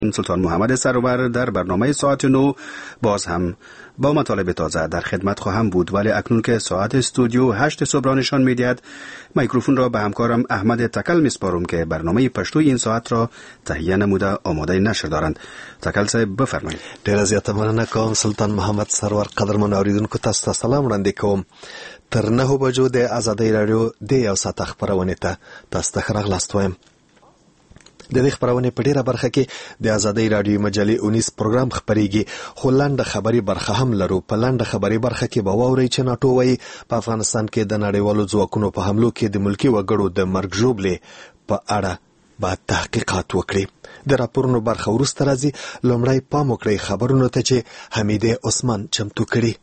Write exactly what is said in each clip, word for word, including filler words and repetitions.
سلطان محمد سرور در برنامه ساعت نو باز هم با مطالب تازه در خدمت خواهم بود، ولی اکنون که ساعت استودیو هشت صبح را نشان می‌دهد، میکروفون را به همکارم احمد تکل میسپارم که برنامه پشتو این ساعت را تهیه نموده آماده نشر دارند. تکل صاحب بفرمایید. ډیره زیاته مننه کوم سلطان محمد سرور. قدرمن اوریدونکو تاسو ته سلام وړاندې کوم. تر نهو بجو د آزادۍ راډیو د یو ساعت خبرونه ته تاسو ته راغلاست وایم. د دې خبرونه په ډیره برخه کې د آزادۍ راډیو مجلې اونیس پروګرام خبريږي، خو لاندې خبري برخه هم لرو. په لاندې خبري برخه کې به واوري چې ناټو وايي په افغانستان کې د نړیوالو ځواکونو په حملو کې د ملکی وګړو د مرګ ژوبلې په اړه به تحقیقات وکړي. د راپورونو برخه ورسته راځي. لومړی پام وکړئ خبرونو ته چې حمیده عثمان چمتو کړي.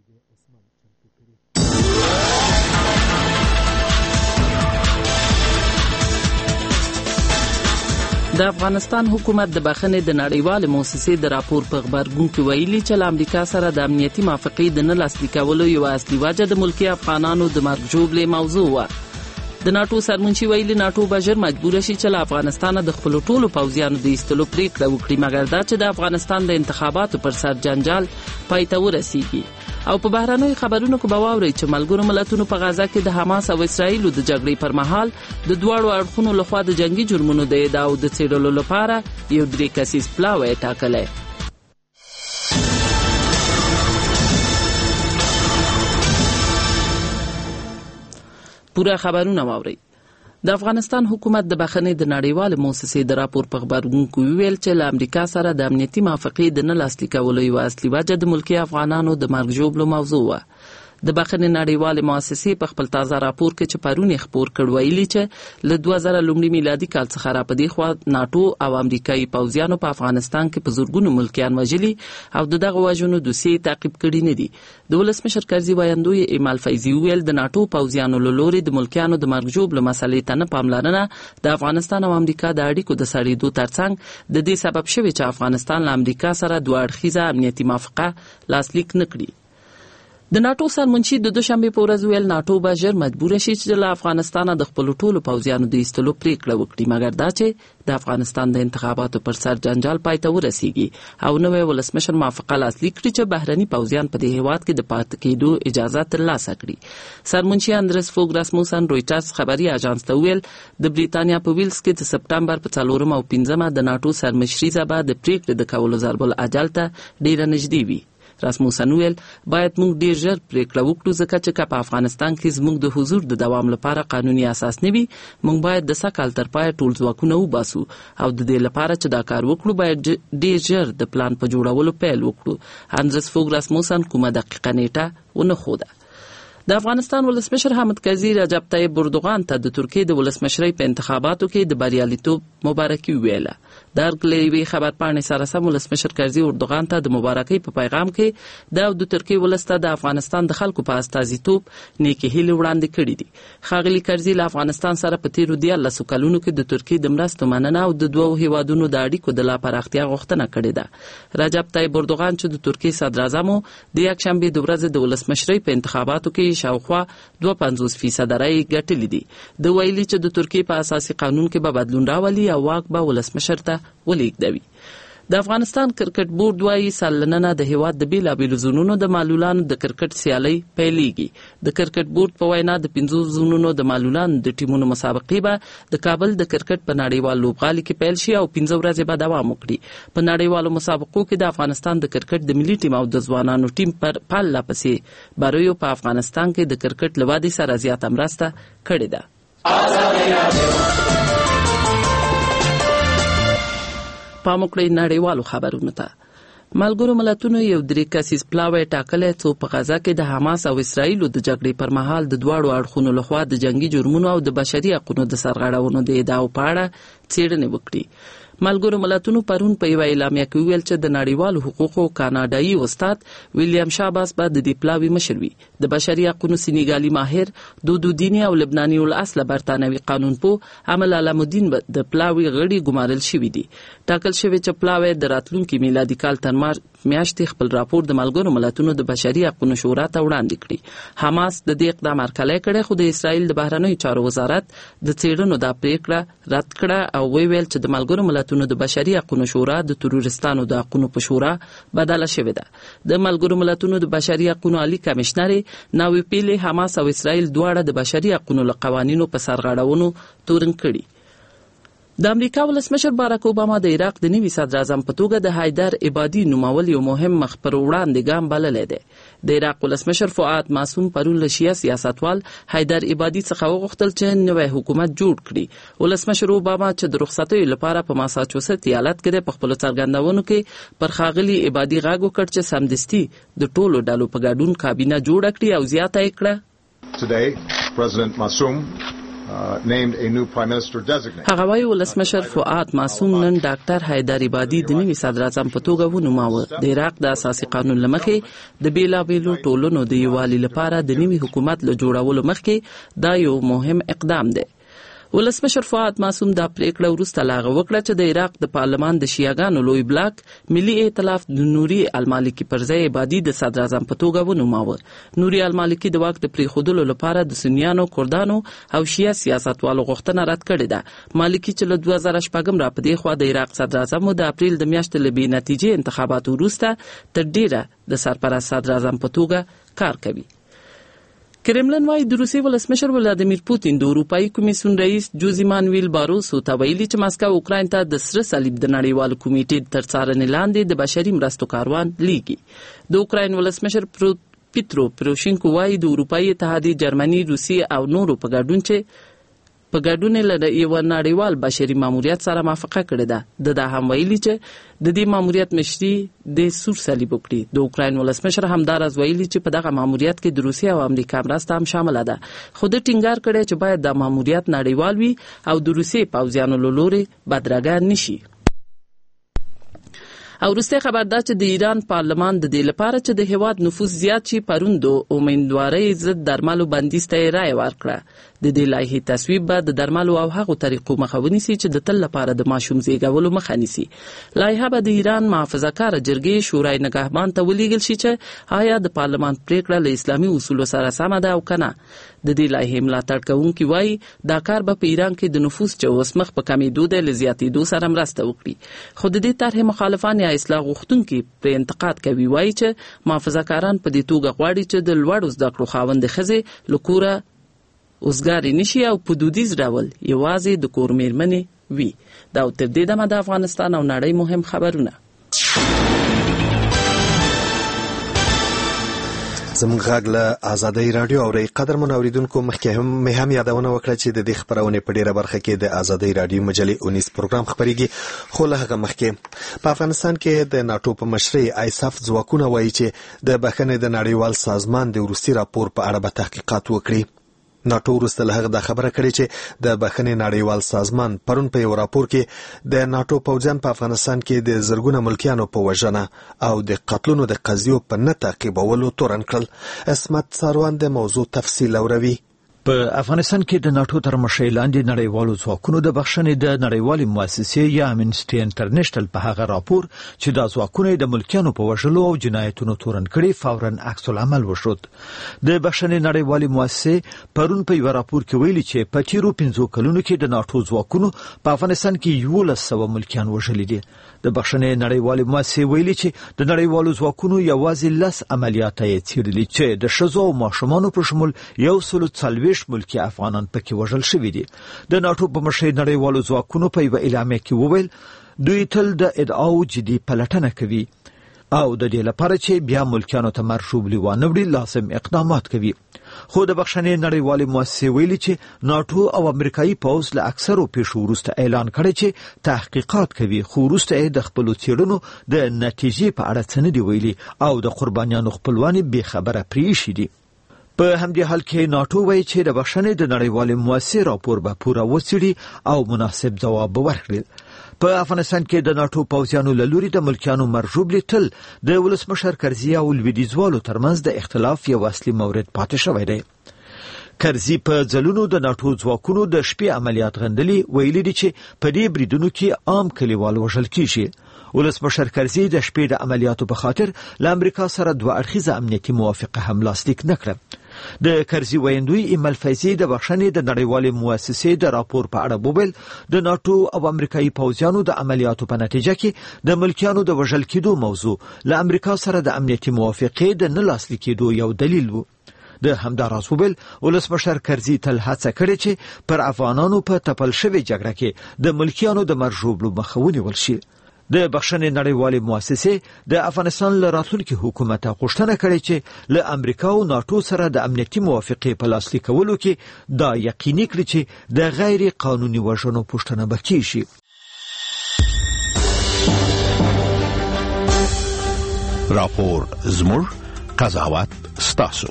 د افغانستان حکومت د بخښنې د نړیوال موسسې د راپور په خبرګون کې ویلي چې له امریکا سره د امنیتي موافقې د نه لاسلیک کولو یو اصلي وجه د ملکی افغانانو د مرګ ژوبلې موضوع وه. د ناټو سرمنشي ویلي ناټو به ژر مجبور شي چې له افغانستانه د خپلو ټولو پوځیانو د ایستلو پریکړه وکړي، مګر دا چې د افغانستان د انتخاباتو پر سر جنجال پای ته ورسیږي. او په بهرنیو خبرونو کې به واورئ چې ملګرو ملتونو په غزه کې د حماس او اسرائیلو د جګړې پر مهال د دواړو اړخونو لخوا د جنگي جرمونو د ادعاو د څېړلو لپاره یو درې کسیز پلاوی ټاکلی. پوره خبرونه واورئ. د افغانستان حکومت د بخښنې د نړیوال موسسې د راپور په خبرګون کې ویل چې له امریکا سره د امنیتي موافقې د نه لاسلیک کولو یو اصلي وجه د ملکی افغانانو د مرګ ژوبلو موضوع وه. د بخښنې نړیوال موسسې په خپل تازه راپور کې چې پرون یې خپور کړ ویلي چې له دوه زره لومړي میلادي کال څخه را په دې خوا ناټو او امریکایي پوځیانو په افغانستان کې په زورګونو ملکیان وژلي او د دغه وژنو دوسیې تعقیب کړي نه دي. د ولسمشر کرزي وایندوی ایمال فیضي ویل د ناټو پوځیانو له لوري د ملکیانو د مرګ ژوبلو مسلې ته نه پاملرنه د افغانستان او امریکا د اړیکو د سړېدو ترڅنګ د دې سبب شوی چې افغانستان له امریکا سره دوه اړخیزه امنیتي موافقه لاسلیک نه کړي. د ناټو سرمنشي د دوشنبه په ورځ ویل ناټو به ژر مجبور شي چې له افغانستانه د خپل ټولو پوځیانو د ایستلو پریکړه وکړي، مګر دا چې د افغانستان د انتخاباتو پر سر جنجال پای ته ورسیږي او نوی ولسمشر موافقه لاسلیک کړي چې بهرني پوځیان په دې هیواد کې د پاتې کېدو اجازه ترلاسه کړي. سرمنشي اندرس فوګ راسموسن رویټرز خبري اژانس ته ویل د بریتانیا په ویلز کې د سپټمبر په څلورم او پنځمه د ناټو سرمشري به د پریکړې د کولو ضرب الاجل ته ډیره نږدې وي. راسموسن ویل باید موږ ډیر ژر پریکړه وکړو ځکه چې په افغانستان کې زموږ د حضور د دوام لپاره قانوني اساس نه وي. موږ باید د سکهال تر پای ټول ځواکونه وباسو او د دې لپاره چې دا کار وکړو باید ډیر ژر د پلان په جوړولو پیل وکړو. اندرس فوګ راسموسن کومه دقیقه نیټه ونه خوده. د افغانستان ولسمشر حامد کرزي رجب طیب اردوغان ته د ترکیې د ولسمشرۍ په انتخاباتو کې د بریالیتوب مبارکي ویله. د هرکلي خبرپاڼې سره سم ولسمشر کرزي اردوغان ته د مبارکۍ په پیغام کې د د ترکیې ولسته د افغانستان د خلکو په استازیتوب نیکې هیلې وړاندې کړې دي. ښاغلي کرزي له افغانستان سره په تیرو دیارلسو کلونو کې د ترکیې د مرستو مننه او د دوو هیوادونو د اړیکو د لا پراختیا غوښتنه کړې ده. رجب طیب اردوغان چې د ترکیې صدراعظم و د یکشنبې د ورځې د ولسمشرۍ په انتخاباتو کې شاوخوا دوه پنځوس فیصده رایې ګټلې دي. د ویلي چې د ترکیې په اساسي قانون کې به بدلون راولي او واک به ولسمشر ته ولېږدوي. د افغانستان کرکټ بورډ وايي سالننه د هیواد د بیلابیلو زونونو د معلولانو د کرکټ سیالۍ پیلېږي. د کرکټ بورډ په وینا د پنځو زونونو د معلولانو د ټیمونو مسابقې به د کابل د کرکټ په نړیوال لوبغالي کې پیل شي او پنځه ورځې به دوام وکړي. په نړیوالو مسابقو کې د افغانستان د کرکټ د ملي ټیم او د ځوانانو ټیم پر پرله پسې بریو په افغانستان کې د کرکټ له ودې سره زیاته مرسته کړې ده. پام وکړئ نړیوالو خبرونو ته. ملګرو ملتونو یو درې کسیز پلاوی ټاکلی څو په غزه کې د حماس او اسرائیلو د جګړې پر مهال د دواړو اړخونو لخوا د جنگي جرمونو او د بشري حقوقو د سرغړونو د ادعاو په اړه څېړنې وکړي. ملګرو ملتونو پرون په یوه اعلامیه کې ویل چې د نړیوالو حقوقو کاناډایي استاد ویلیام شاباس به د دې پلاوي مشر وي. د بشري حقوقو سینیګالي ماهر دودو دیني او لبناني الاصله برتانوي قانونپوه عمل علامالدین د پلاوي غړي ګمارل شوي دي. ټاکل شوی چې پلاوی د راتلونکي میلادي کال تر میاشتې خپل راپور د ملګرو ملتونو د بشري حقوقو شورا ته وړاندې کړی. حماس د دې اقدام هرکلی کړی، خو د اسرائیل د بهرنیو چارو وزارت د څېړنو دا پریکړه رد کړه او ویل چې د ملګرو ملتونو د بشري حقوقو شورا د تروریستانو د حقوقو په شورا بدله شوې ده. د ملګرو ملتونو د بشري حقوقو عالی کمشنر ناوی پیلی حماس او اسرائیل دواړه د بشري حقوقو له قوانینو په سرغړونو تورن کړي. د امریکا ولسمشر باراک اوباما د عراق د نوي صدر اعظم په توګه د حیدر عبادي نومول یو مهم مخ پر وړاندې ګام بللی دی. د عراق ولسمشر فؤاد معصوم پرون له شیعه سیاستوال حیدر عبادي څخه وغوښتل چې نوی حکومت جوړ کړي. ولسمشر اوباما چې د رخصتیو لپاره په ماساچوست ایالت کې په خپلو څرګندونو کې پر ښاغلي عبادي غږ وکړ چې سمدستي د ټولو ډلو په ګډون کابینه جوړه کړي او زیاته یې کړه. Today, President Massoum Uh, named a new prime minister designate. هغه وايي ولسمشر فؤاد معصوم نن ډاکټر حیدر عبادي د نوي صدر اعظم په توګه ونوماوه. د عراق د اساسي قانون لمخې د بیلابیلو ټولنو د یووالي لپاره د نوي حکومت له جوړولو مخکې دا یو مهم اقدام دی. ولسمشر فؤاد معصوم دا پریکړه وروسته لاغه وکړه چې د عراق د پارلمان د شیعاګانو لوی بلاک ملي ائتلاف د نوري المالکی پر ځای عبادي د صدر اعظم په توګه ونوماوه. نوري المالکی د واک د پریښودلو لپاره د سنیانو، کردانو او شیعه سیاستوالو غوښتنه رد کړې ده. مالکی چې له دوه زره شپږم را پدې خوا د عراق صدر اعظم د اپریل د میاشتې له بې نتیجې انتخاباتو وروسته تر ډیره د سرپرست صدر اعظم په توګه کار کوي. کرملن وايي د روسي ولسمشر ولادیمیر پوتین د اروپאי کمیسیون رئیس جوزی مانویل باروسو ته ویلي چې ماسکو اوکراین ته د سره صلیب د نړیوال کمیټې تر څارنې لاندې د بشري مرستو کاروان لیږي. د اوکراین ولسمشر پیترو پروشینکو وايي د اروپאי اتحادیې جرمني، روسي او نورو په ګډون چې په ګډون له یو نړیوال بشري ماموریت سره موافقه کړې ده. د دا هم ویلي چې د دې ماموریت مشري د سور صلیب وکړي. د اوکراین ولسمشر همدارز ویلي چې په دغه ماموریت کې د روسیې او امریکا مرسته هم شامله ده، خو د ټینګار کړی چې باید د ماموریت نړیوال وي او د روسیې پوځیانو له لوري بدرګه نشي. او وروسته خبر ده چې د ایران پارلمان د دې لپاره چې د هیواد نفوذ زیات شي پرون د امیدوارۍ ضد درملو بندیز ته رائے ورکړه. د دې لایحې تصویب به د درملو او هغو طریقو مخه ونیسي چې د تل لپاره د ماشوم زیږولو مخه نیسي. لایحه به د ایران محافظه‌کاره جرګې شورای نگهبان ته ولیږل شي چې آیا د پارلمان پریکړه له اسلامي اصولو سره سمه ده او کنه. د دې لایحې ملاتړ کوونکي وایي دا کار به په ایران کې د نفوذ چې اوس مخ په کمیدو دی له زیاتېدو سره مرسته وکړي. خو د دې طرحې مخالفان یا اصلاح غوښتونکي پرې انتقاد کوي، وایي چې محافظه‌کاران په دې توګه غواړي چې د لوړو زده کړو خاوندې ښځې له کوره اوزګاري نشي او په دودیز ډول یوازې د کور میرمنې وي. دا تر دې دمه د افغانستان او نړۍ مهم خبرونه. زموږ غږ له آزادۍ رادیو اورئ. قدرمن اوریدونکو، مخکې هم مې هم یادونه وکړه چې د دې خبرونې په ډیره برخه کې د آزادۍ رادیو مجلې اونیس پروګرام خبريږي، خو له هغه مخکې په افغانستان کې د ناتو په مشرۍ آیساف ځواکونه وایي چې د بخښنې د نړیوال سازمان د وروستي راپور په اړه به تحقیقات وکړي. ناتو وروسته له هغه دا خبره کړې چې د بخښنې نړیوال سازمان پرون په یو راپور کې د ناتو پوځیان په افغانستان کې د زرګونو ملکیانو په وژنه او د قتلونو د قضیو په نه تعقیبولو تورن کړل. اسمت ساروان د موضوع تفصیل اوروي. په افغانستان کې د ناتو تر مشرۍ لاندې نړیوالو ځواکونو د بخښنې د نړیوالې مؤسسې یا امنسټي انټرنیشنل په هغه راپور چې د ځواکونو د ملکیانو په وژلو او جنایتونو تورن کړي فوراً عکس العمل وشود. د بخښنې نړیوالې مؤسسې پرون په یو راپور کې ویلي چې په تیرو پنځو کلونو کې د ناتو ځواکونو په افغانستان کې یولس سوه ملکیان وژلي دي. د بخښنې نړیوالې مؤسسې ویلي چې د نړیوالو ځواکونو یوازې لس عملیات یې څیړلي چې د ښځو او ماشومانو په شمول یو سل څلوېښت ملکی افغانان پکې وژل شوي دي. د ناتو په مشرۍ نړیوالو ځواکونو په یوه اعلامیه کې وویل دوی تل د ادعاو جدي پلټنه کوي او د دې لپاره چې بیا ملکیانو ته مرشوب لیوانه وړي لازم اقدامات کوي. خو د بخښنې نړیوالې مؤسسې ویلي چې ناتو او امریکایي پوځ له اکثرو پیښو وروسته اعلان کړی چې تحقیقات کوي، خو وروسته یې د خپلو څېړنو د نتیجې په اړه څه نه دي ویلي او د قربانیانو خپلوان بې خبره پرې ایښي دي. په همدې حال کې ناتو وایي چې د بخښنې د نړیوالې مؤسسې راپور به پوره وڅېړي او مناسب ځواب به ورکړي. په افغانستان کې د ناتو پوځیانو له لوري د ملکیانو مرژوب لیدل د ولسمشر کرزي او لویدیځوالو ترمنځ د اختلاف یو اصلي مورد پاتې شوی دی. کرزي په ځلونو د ناتو ځواکونو د شپې عملیات غندلي، ویلي دي چې په دې بریدونو کې عام کلیوال وژل کیږي ولسمشر کرزي د شپې د عملیاتو په خاطر له امریکا سره دوه اړخیزه امنیتي موافقه هم لاسلیک نکړه. د کرزي ویندوی ایمل فیضي د بخښنې د نړیوالې مؤسسې د راپور په اړه وویل د ناتو او امریکایي پوځیانو د عملیاتو په نتیجه کې د ملکیانو د وژل کېدو موضوع له امریکا سره د امنیتي موافقې د نه لاسلیک کېدو یو دلیل و. د همداراز ویل ولسمشر کرزي تل هڅه کړې چې پر افغانانو په تپل شوې جګړه کې د ملکیانو د مرجوبلو مخه ونیول شي. د بخښنې نړیوالې مؤسسې د افغانستان له راتلونکي حکومت غوښتنه کړې چې له امریکا او ناتو سره د امنیتي موافقې په لاسلیک کولو کې دا یقیني کړي چې د غیر قانوني وژنو پوښتنه به کیږي. راپور زموږ قضاوت ستاسو.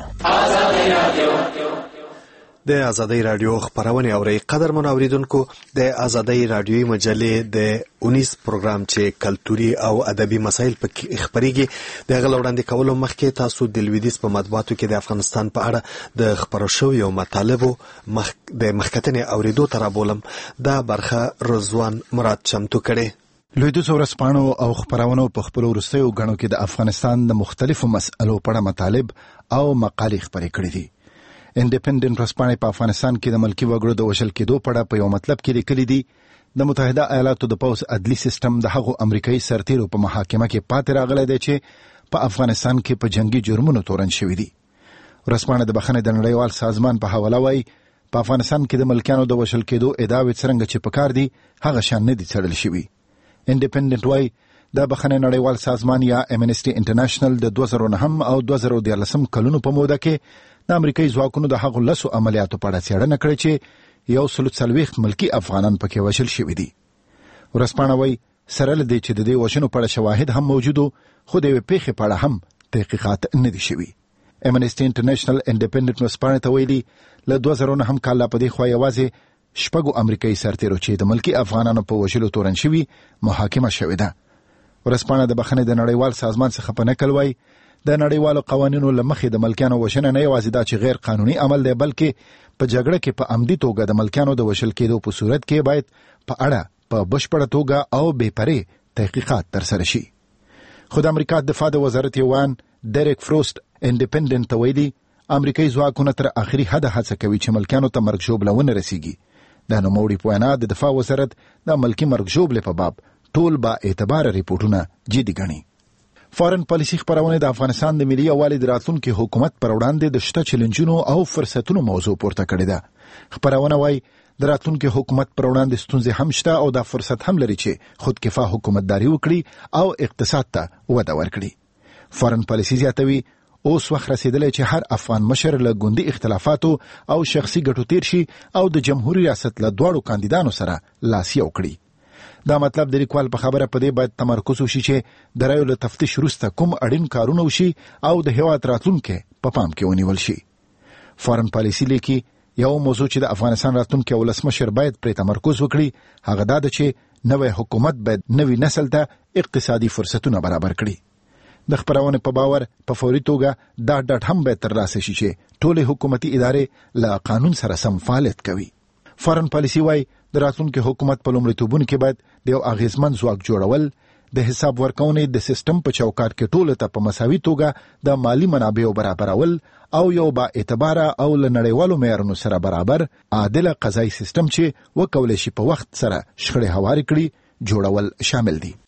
د ازادۍ رادیو خبرونه اوري. قدرمن اوریدونکو، د ازادۍ رادیوي مجلې د اونیس پروګرام چې کلتوري او ادبي مسایل په خبريږي د غلوړاندې کولو مخکې تاسو د لویدیس په مطبوعاتو کې د افغانستان په اړه د خبرو شویو مطالبو مخ د مخکتنې اوریدو تر بولم دا برخه رضوان مراد چمتو کړي. لویدیس ورسپانو او خبرونو په خپل ورستیو غنو کې د افغانستان د مختلفو مسألو په اړه مطالب او مقالې خبرې کړې دي. انډیپندنت ورسپانې په افغانستان کې د ملکی وګړو د وژل کېدو په اړه په یو مطلب کې لیکلي دي د متحده ایالاتو د پوز عدلي سیستم د هغو امریکایي سرتیرو په محاکمه کې پاتې راغلی دی چې په افغانستان کې په جنگي جرمونو تورن شوي دي. ورسپانې د بخښنې د نړیوال سازمان په حواله وایي په افغانستان کې د ملکیانو د وژل کېدو ادعاوې څرنګه چې پکار دي هغه شان نه دي څېړل شوي. انډیپندنت وای د بخښنې نړیوال سازمان یا امنسټي انټرنیشنل د دوه زره نهم او دوه زره دیارلسم کلونو په موده کې د امریکایي ځواکونو د هغو لسو عملیاتو په اړه څېړنه کړې چې یو سل څلوېښت ملکي افغانان پکې وژل شوي دي. ورسپانه وای سره له دې چې د دې وژنو په اړه شواهد هم موجود وو خو د یوې پیښې په اړه هم تحقیقات نه دي شوي. امنسټي انټرنیشنل انډیپندنت ورسپانه ته ویلي له دوه زره نهم کال په دې خوا یوازې شپږو امریکایي سرتیرو چې د ملکی افغانانو په وژلو تورن شوي محاکمه شوې ده. ورسپانه د بخښنې د نړیوال سازمان څخه په نقل وای د نړیوالو قوانینو له مخې د ملکیانو وژنه نه یوازې دا چې غیر قانوني عمل دی بلکې په جګړه کې په عمدي توګه د ملکیانو د وژل کېدو په صورت کې باید په اړه په بشپړه توګه او بې پرې تحقیقات ترسره شي. خو د امریکا دفاع د وزارت یوان ډیریک فروست انډیپندنت ته ویلي امریکایي ځواکونه تر اخري حده هڅه کوي چې ملکیانو ته مرګ ژوبله ونه رسیږي. د نوموړي په وینا د دفاع وزارت د ملکی مرګ ژوبلې په باب ټول با اعتبار ریپورتونه جدي ګڼي. فارن پالیسي خبرونه د افغانستان د ملي یووالي د راتلونکي حکومت پر وړاندې د شته چیلنجونو او فرصتونو موضوع پورته کړې ده. خبرونه وايي د راتلونکي حکومت پر وړاندې ستونزې هم شته او دا فرصت هم لري چې خودکفا حکومتداري وکړي او اقتصاد ته وده ورکړي. فارن پالیسي زیاتوي اوس وخت رسیدلی چې هر افغان مشر له ګوندي اختلافاتو او شخصي ګټو تیر شي او د جمهوریت ریاست له دواړو کاندیدانو سره لاس یو کړي. دا مطلب د لیکوال په خبره په دې باید تمرکز وشي چې د رایو له تفتیش وروسته کوم اړین کارونه وشي او د هیواد راتلونکی په پام کې ونیول شي. فارن پالیسي لیکي یو موضوع چې د افغانستان راتلونکی ولسمشر باید پرې تمرکز وکړي هغه دا ده چې نوی حکومت باید نوی نسل ته اقتصادي فرصتونه برابر کړي. د خبرونه په باور په فوري توګه دا ډاټ هم به ترلاسه شي چې ټولې حکومتي ادارې له قانون سره سم فعالیت کوي. فارن پالیسي وايي د راتلونکي حکومت په لومړیتوبونو کې باید د یو اغیزمن ځواک جوړول، د حساب ورکونې د سیستم په چوکاټ کې ټولو ته په مساوي توګه د مالی منابعو برابرول او یو با اعتباره او له نړیوالو معیارونو سره برابر عادل قضایي سیستم چې وکولای شي په وخت سره شخړې هوارې کړي جوړول شامل دي.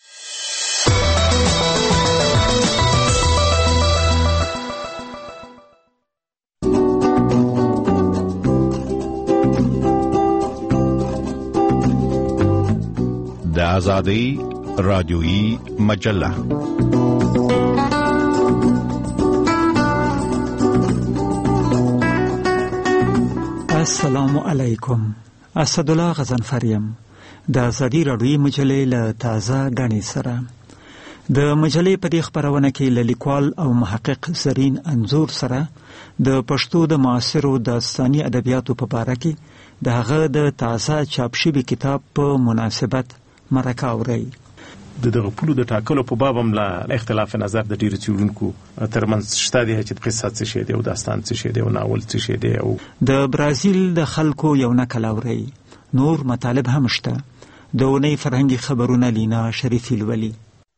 د ازادۍ رادیویی مجله السلام علیکم. اسدالله غزنفریم د ازادۍ رادیویی مجلې له تازه غنی سره. د مجلې په دې خبرونه کې له لیکوال او محقق زرین انزور سره د پښتو د معاصرو داستاني ادبیاتو په اړه کې د هغه د تازه چاپ شوي کتاب په مناسبت مرکه اوري. د دغه پولو د ټاکلو په باب هم لا اختلاف نظر د ډیرو څېړونکو ترمنځ شته دی چې قصه څه شی دی او داستان څه شی دی او ناول څه شی دی. او د برازیل د خلکو یو نکل اوري. نور مطالب هم شته. د اونۍ فرهنګي خبرونه لینا شریفي لولي.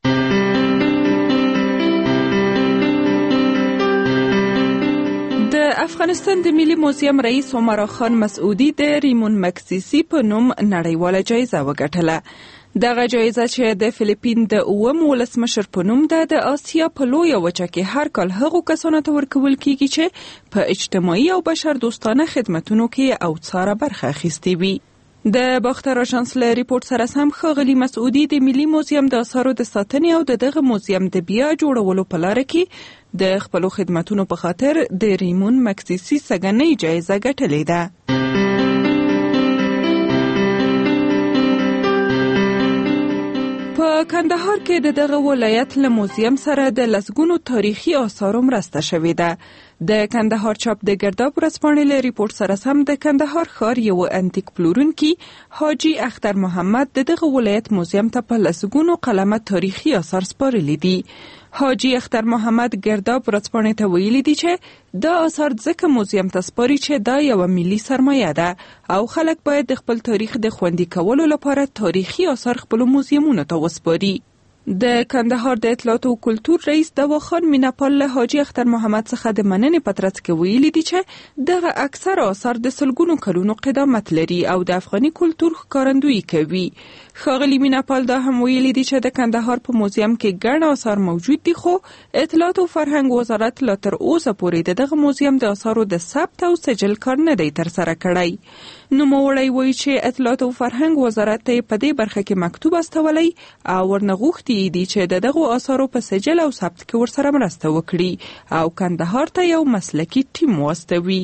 افغانستان د ملي موزیم رئیس عمر خان مسعودي د ریمون مکسیسی په نوم نړیواله جایزه وګټله. دغه جایزه چې د فلیپین د اووم ولسمشر په نوم ده د آسیا په لویه وچه کې هر کال هغو کسانو ته ورکول کیږي چې په اجتماعي او بشر دوستانه خدمتونو کې اوڅاره برخه اخیستې وي. د باختر آژانس له ریپورت سره سم ښاغلي مسعودي د ملي موزیم د اثارو د ساتنې او د دغه موزیم د بیا جوړولو په لاره کې د خپلو خدمتونو په خاطر د ریمون مکسیسی سګنۍ جایزه ګټلې ده. په کندهار کې د دغه ولایت له موزیم سره د لسګونو تاریخي آثارو مرسته شوې ده. د کندهار چاپ د ګرداب ورځپاڼې له ریپورت سره سم د کندهار ښار یو انتیک پلورونکي حاجي اختر محمد د دغه ولایت موزیم ته په لسګونو قلمه تاریخي آثار سپارلي دي. حاجي اختر محمد ګرداب ورځپاڼې ته ویلي دي چې دا آثار ځکه موزیم ته سپاري چې دا یو ملي سرمایه ده او خلک باید د خپل تاریخ د خوندي کولو لپاره تاریخي آثار خپل موزیمونو ته وسپاري. د کندهار د اطلاعات او کلتور رئیس دواخان میناپال له حاجي اختر محمد څخه د مننې په ترڅ کې ویلي دي چې دغه اکثر آثار د سلګونو کلونو قدامت لري او د افغاني کلتور ښکارندویي کوي. ښاغلي میناپال دا هم ویلي دي چې د کندهار په موزیم کې ګڼ آثار موجود دي خو اطلاعات او فرهنګ وزارت لا تر اوسه پورې د دغه موزیم د آثارو د ثبت او سجل کار نه دی ترسره کړی. نوموړی وایي چې اطلاعات او فرهنګ وزارت ته په دې برخه کې مکتوب استولی او ورنه غوښتي دي چې د دغو آثارو په سجل او ثبت کې ورسره مرسته وکړي او کندهار ته یو مسلکي ټیم واستوي.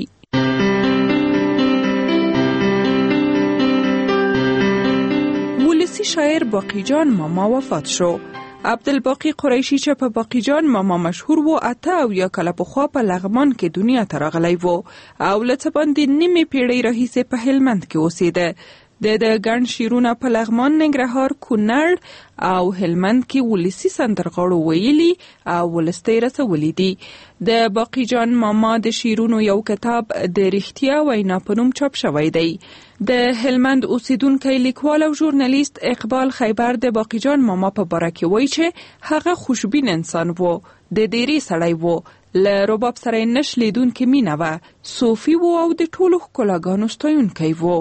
ولسی شاعر باقی جان ماما وفات شو. عبدالباقی قریشی چې په باقی جان ماما مشهور و اته او یا کله پخوا په لغمان کې دنیا ته راغلی و او له څه باندې نیمې پیړۍ راهیسې په هلمند کې اوسېده. د د ګڼ شیرونه په لغمان، ننګرهار، کونړ او هلمند کې ولسی سندرغاړو ویلي او ولسته رسولي دي. د باقی جان ماما د شیرونو یو کتاب د رښتیا وینا په نوم چاپ شوی دی. د هلمند اوسیدونکی لیکوال او ژورنالیست اقبال خیبر د باقی جان ماما په باره کې وایي چې هغه خوشبین انسان و، د ډېرې سړی و، له رباب سره یې نش لیدونکې مینه وه، صوفي و او د ټولو ښکلاګانو ستایونکی و.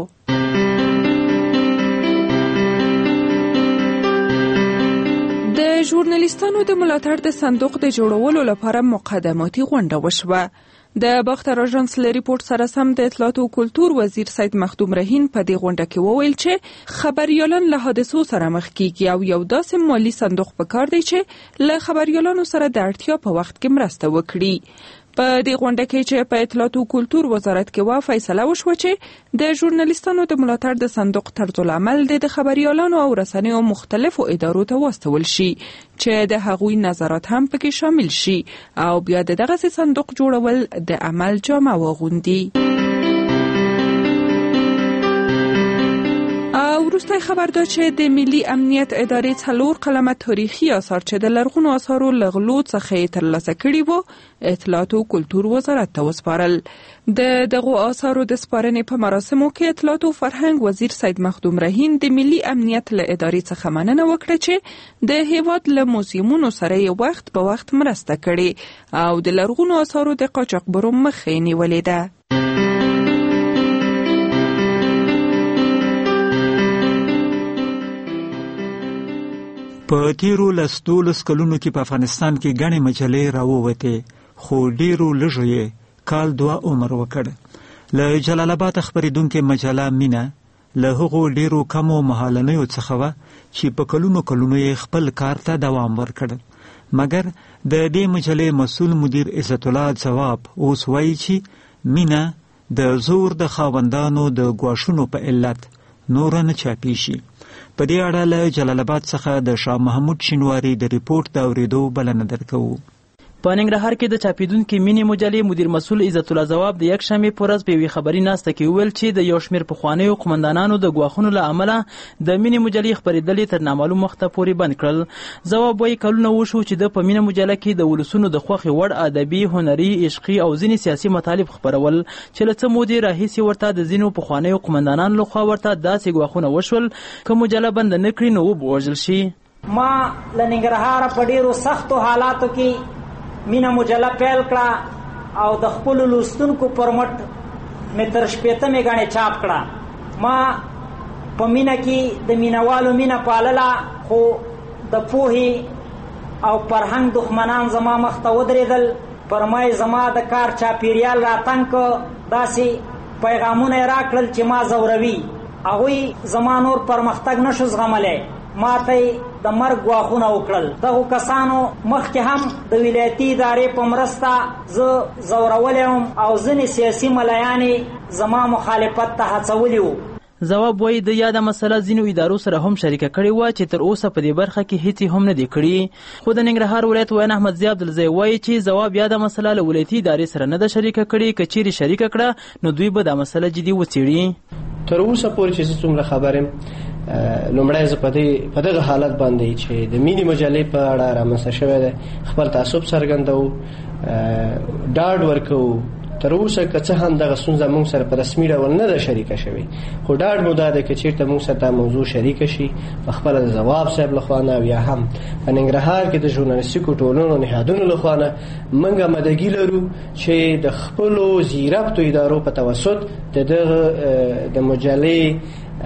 د ژورنالیستانو د ملاتړ د صندوق د جوړولو لپاره مقدماتي غونډه وشوه. د باختر آژانس له ریپورت سره سم د اطلاعات او کلتور وزیر سید مخدوم رهین په دې غونډه کې وویل چې خبريالان له حادثو سره مخ کیږي او یو داسې مالی صندوق پکار دی چې له خبريالانو سره د اړتیا په وخت کې مرسته وکړي. په دې غونډه کې چې په اطلاعات او کلتور وزارت کې و فیصله وشوه چې د ژورنالیستانو د ملاتړ د صندوق طرز العمل د خبريالانو او رسنیو مختلفو ادارو ته واستول شي چې د هغوی نظرات هم پکې شامل شي او بیا د دغه صندوق جوړول د عمل جامه واغوندي. وروسته خبر داد چې د ملي امنیت ادارې څلور قلمه تاریخي آثار چې د لرغونو آثارو له غلو څخه یې ترلاسه کړي وو اطلاعات او کلتور وزارت ته وسپارل. د دغو آثارو د سپارنې په مراسمو کې اطلاعات او فرهنګ وزیر سید مخدوم رهین د ملي امنیت له ادارې څخه مننه وکړه چې د هیواد له موزیمونو سره یې وخت په وخت مرسته کړي او د لرغونو آثارو د قاچاقبرو مخه یې نیولې ده. په تیرو لس دولس کلونو کې په افغانستان کې ګڼې مجلې راووتې خو ډیرو لږو یې کال دوه عمر وکړ. له جلال آباد خپرېدونکې مجله مینه له هغو ډیرو کمو مهالنیو څخه وه چې په کلونو کلونو یې خپل کار ته دوام ورکړ. مګر د دې مجلې مسؤل مدیر عزت الله ځواب اوس وایي چې مینه د زور د خاوندانو د ګواښونو په علت نور نه چاپی شي. په دې اړه له جلال آباد څخه د شاه محمود شینواری د ریپورت د اورېدو بلنه درکوو. په ننګرهار کې د چاپیدونکې مینې مجلې مدیر مسؤل عزت الله ځواب د یکشنبې په ورځ په یوې خبري ناسته کې وویل چې د یو شمېر پخوانیو قمندانانو د ګواښونو له امله د مینې مجلې خپرېدل تر نامعلوم وخته پورې بند کړل. ځواب وایي کلونه وشو چې د په مینه مجله کې د ولسونو د خوښې وړ ادبي، هنري، عشقي او ځینې سیاسي مطالب خپرول چې له څه مودې راهیسې ورته د ځینو پخوانیو قمندانانو لخوا ورته داسې ګواښونه وشول که مجله بنده نه کړي نو وبوژل شي. ما له ننګرهاره په ډېرو سختو حالاتو کې مینه مجله پیل کړه او د خپل لوستونکو پر مټ مې تر شپېتمې ګڼې چاپ کړه. ما په مینه کې د مینوالو مینه پالله، خو د پوهې او فرهنګ دښمنان زما مخ ته ودرېدل. پر ما یې زما د کار چاپېریال راتنګ که، داسې پیغامونه یې راکړل چې ما ځوروي. هغوی زما نور پرمختګ نشو زغملی، ما ته یې د مرګ ګواښونه وکړل. دغو کسانو مخکې هم د ولایتي ادارې په مرسته زه ځورولی وم او ځینې سیاسي ملیانې زما مخالفت ته هڅولي وو. ځواب وایي د یاده مسله ځینو ادارو سره هم شریکه کړې وه چې تر اوسه په دې برخه کې هیڅ هم نه دي کړي. خو د ننګرهار ولایت ویان احمد ضیا عبدالزی وایي چې ځواب یاده مسله له ولایتي ادارې سره نه ده شریکه کړې. که چیرې شریکه کړه نو دوی به دا مسله جدي وڅېړي. تر اوسه پورې چې زه څومره خبر یم، لومړی زه په دغه حالت باندې چې د مینې مجلې په اړه رامنځته شوی دی خپل تعصب څرګندوو، ډاډ ورکوو. تر اوسه که څه هم دغه ستونزه موږ سره په رسمي ډول نه ده شریکه شوې، خو ډاډ مو دا دی که چېرته موږ سره دا موضوع شریکه شي په خپله د ځواب صاحب لخوا نه او یا هم په ننګرهار کې د ژورنالیستیکو ټولنو نهادونو لخوا نه، موږ آمدګي لرو چې د خپلو زیربطو ادارو په توسط د دغه د مجلې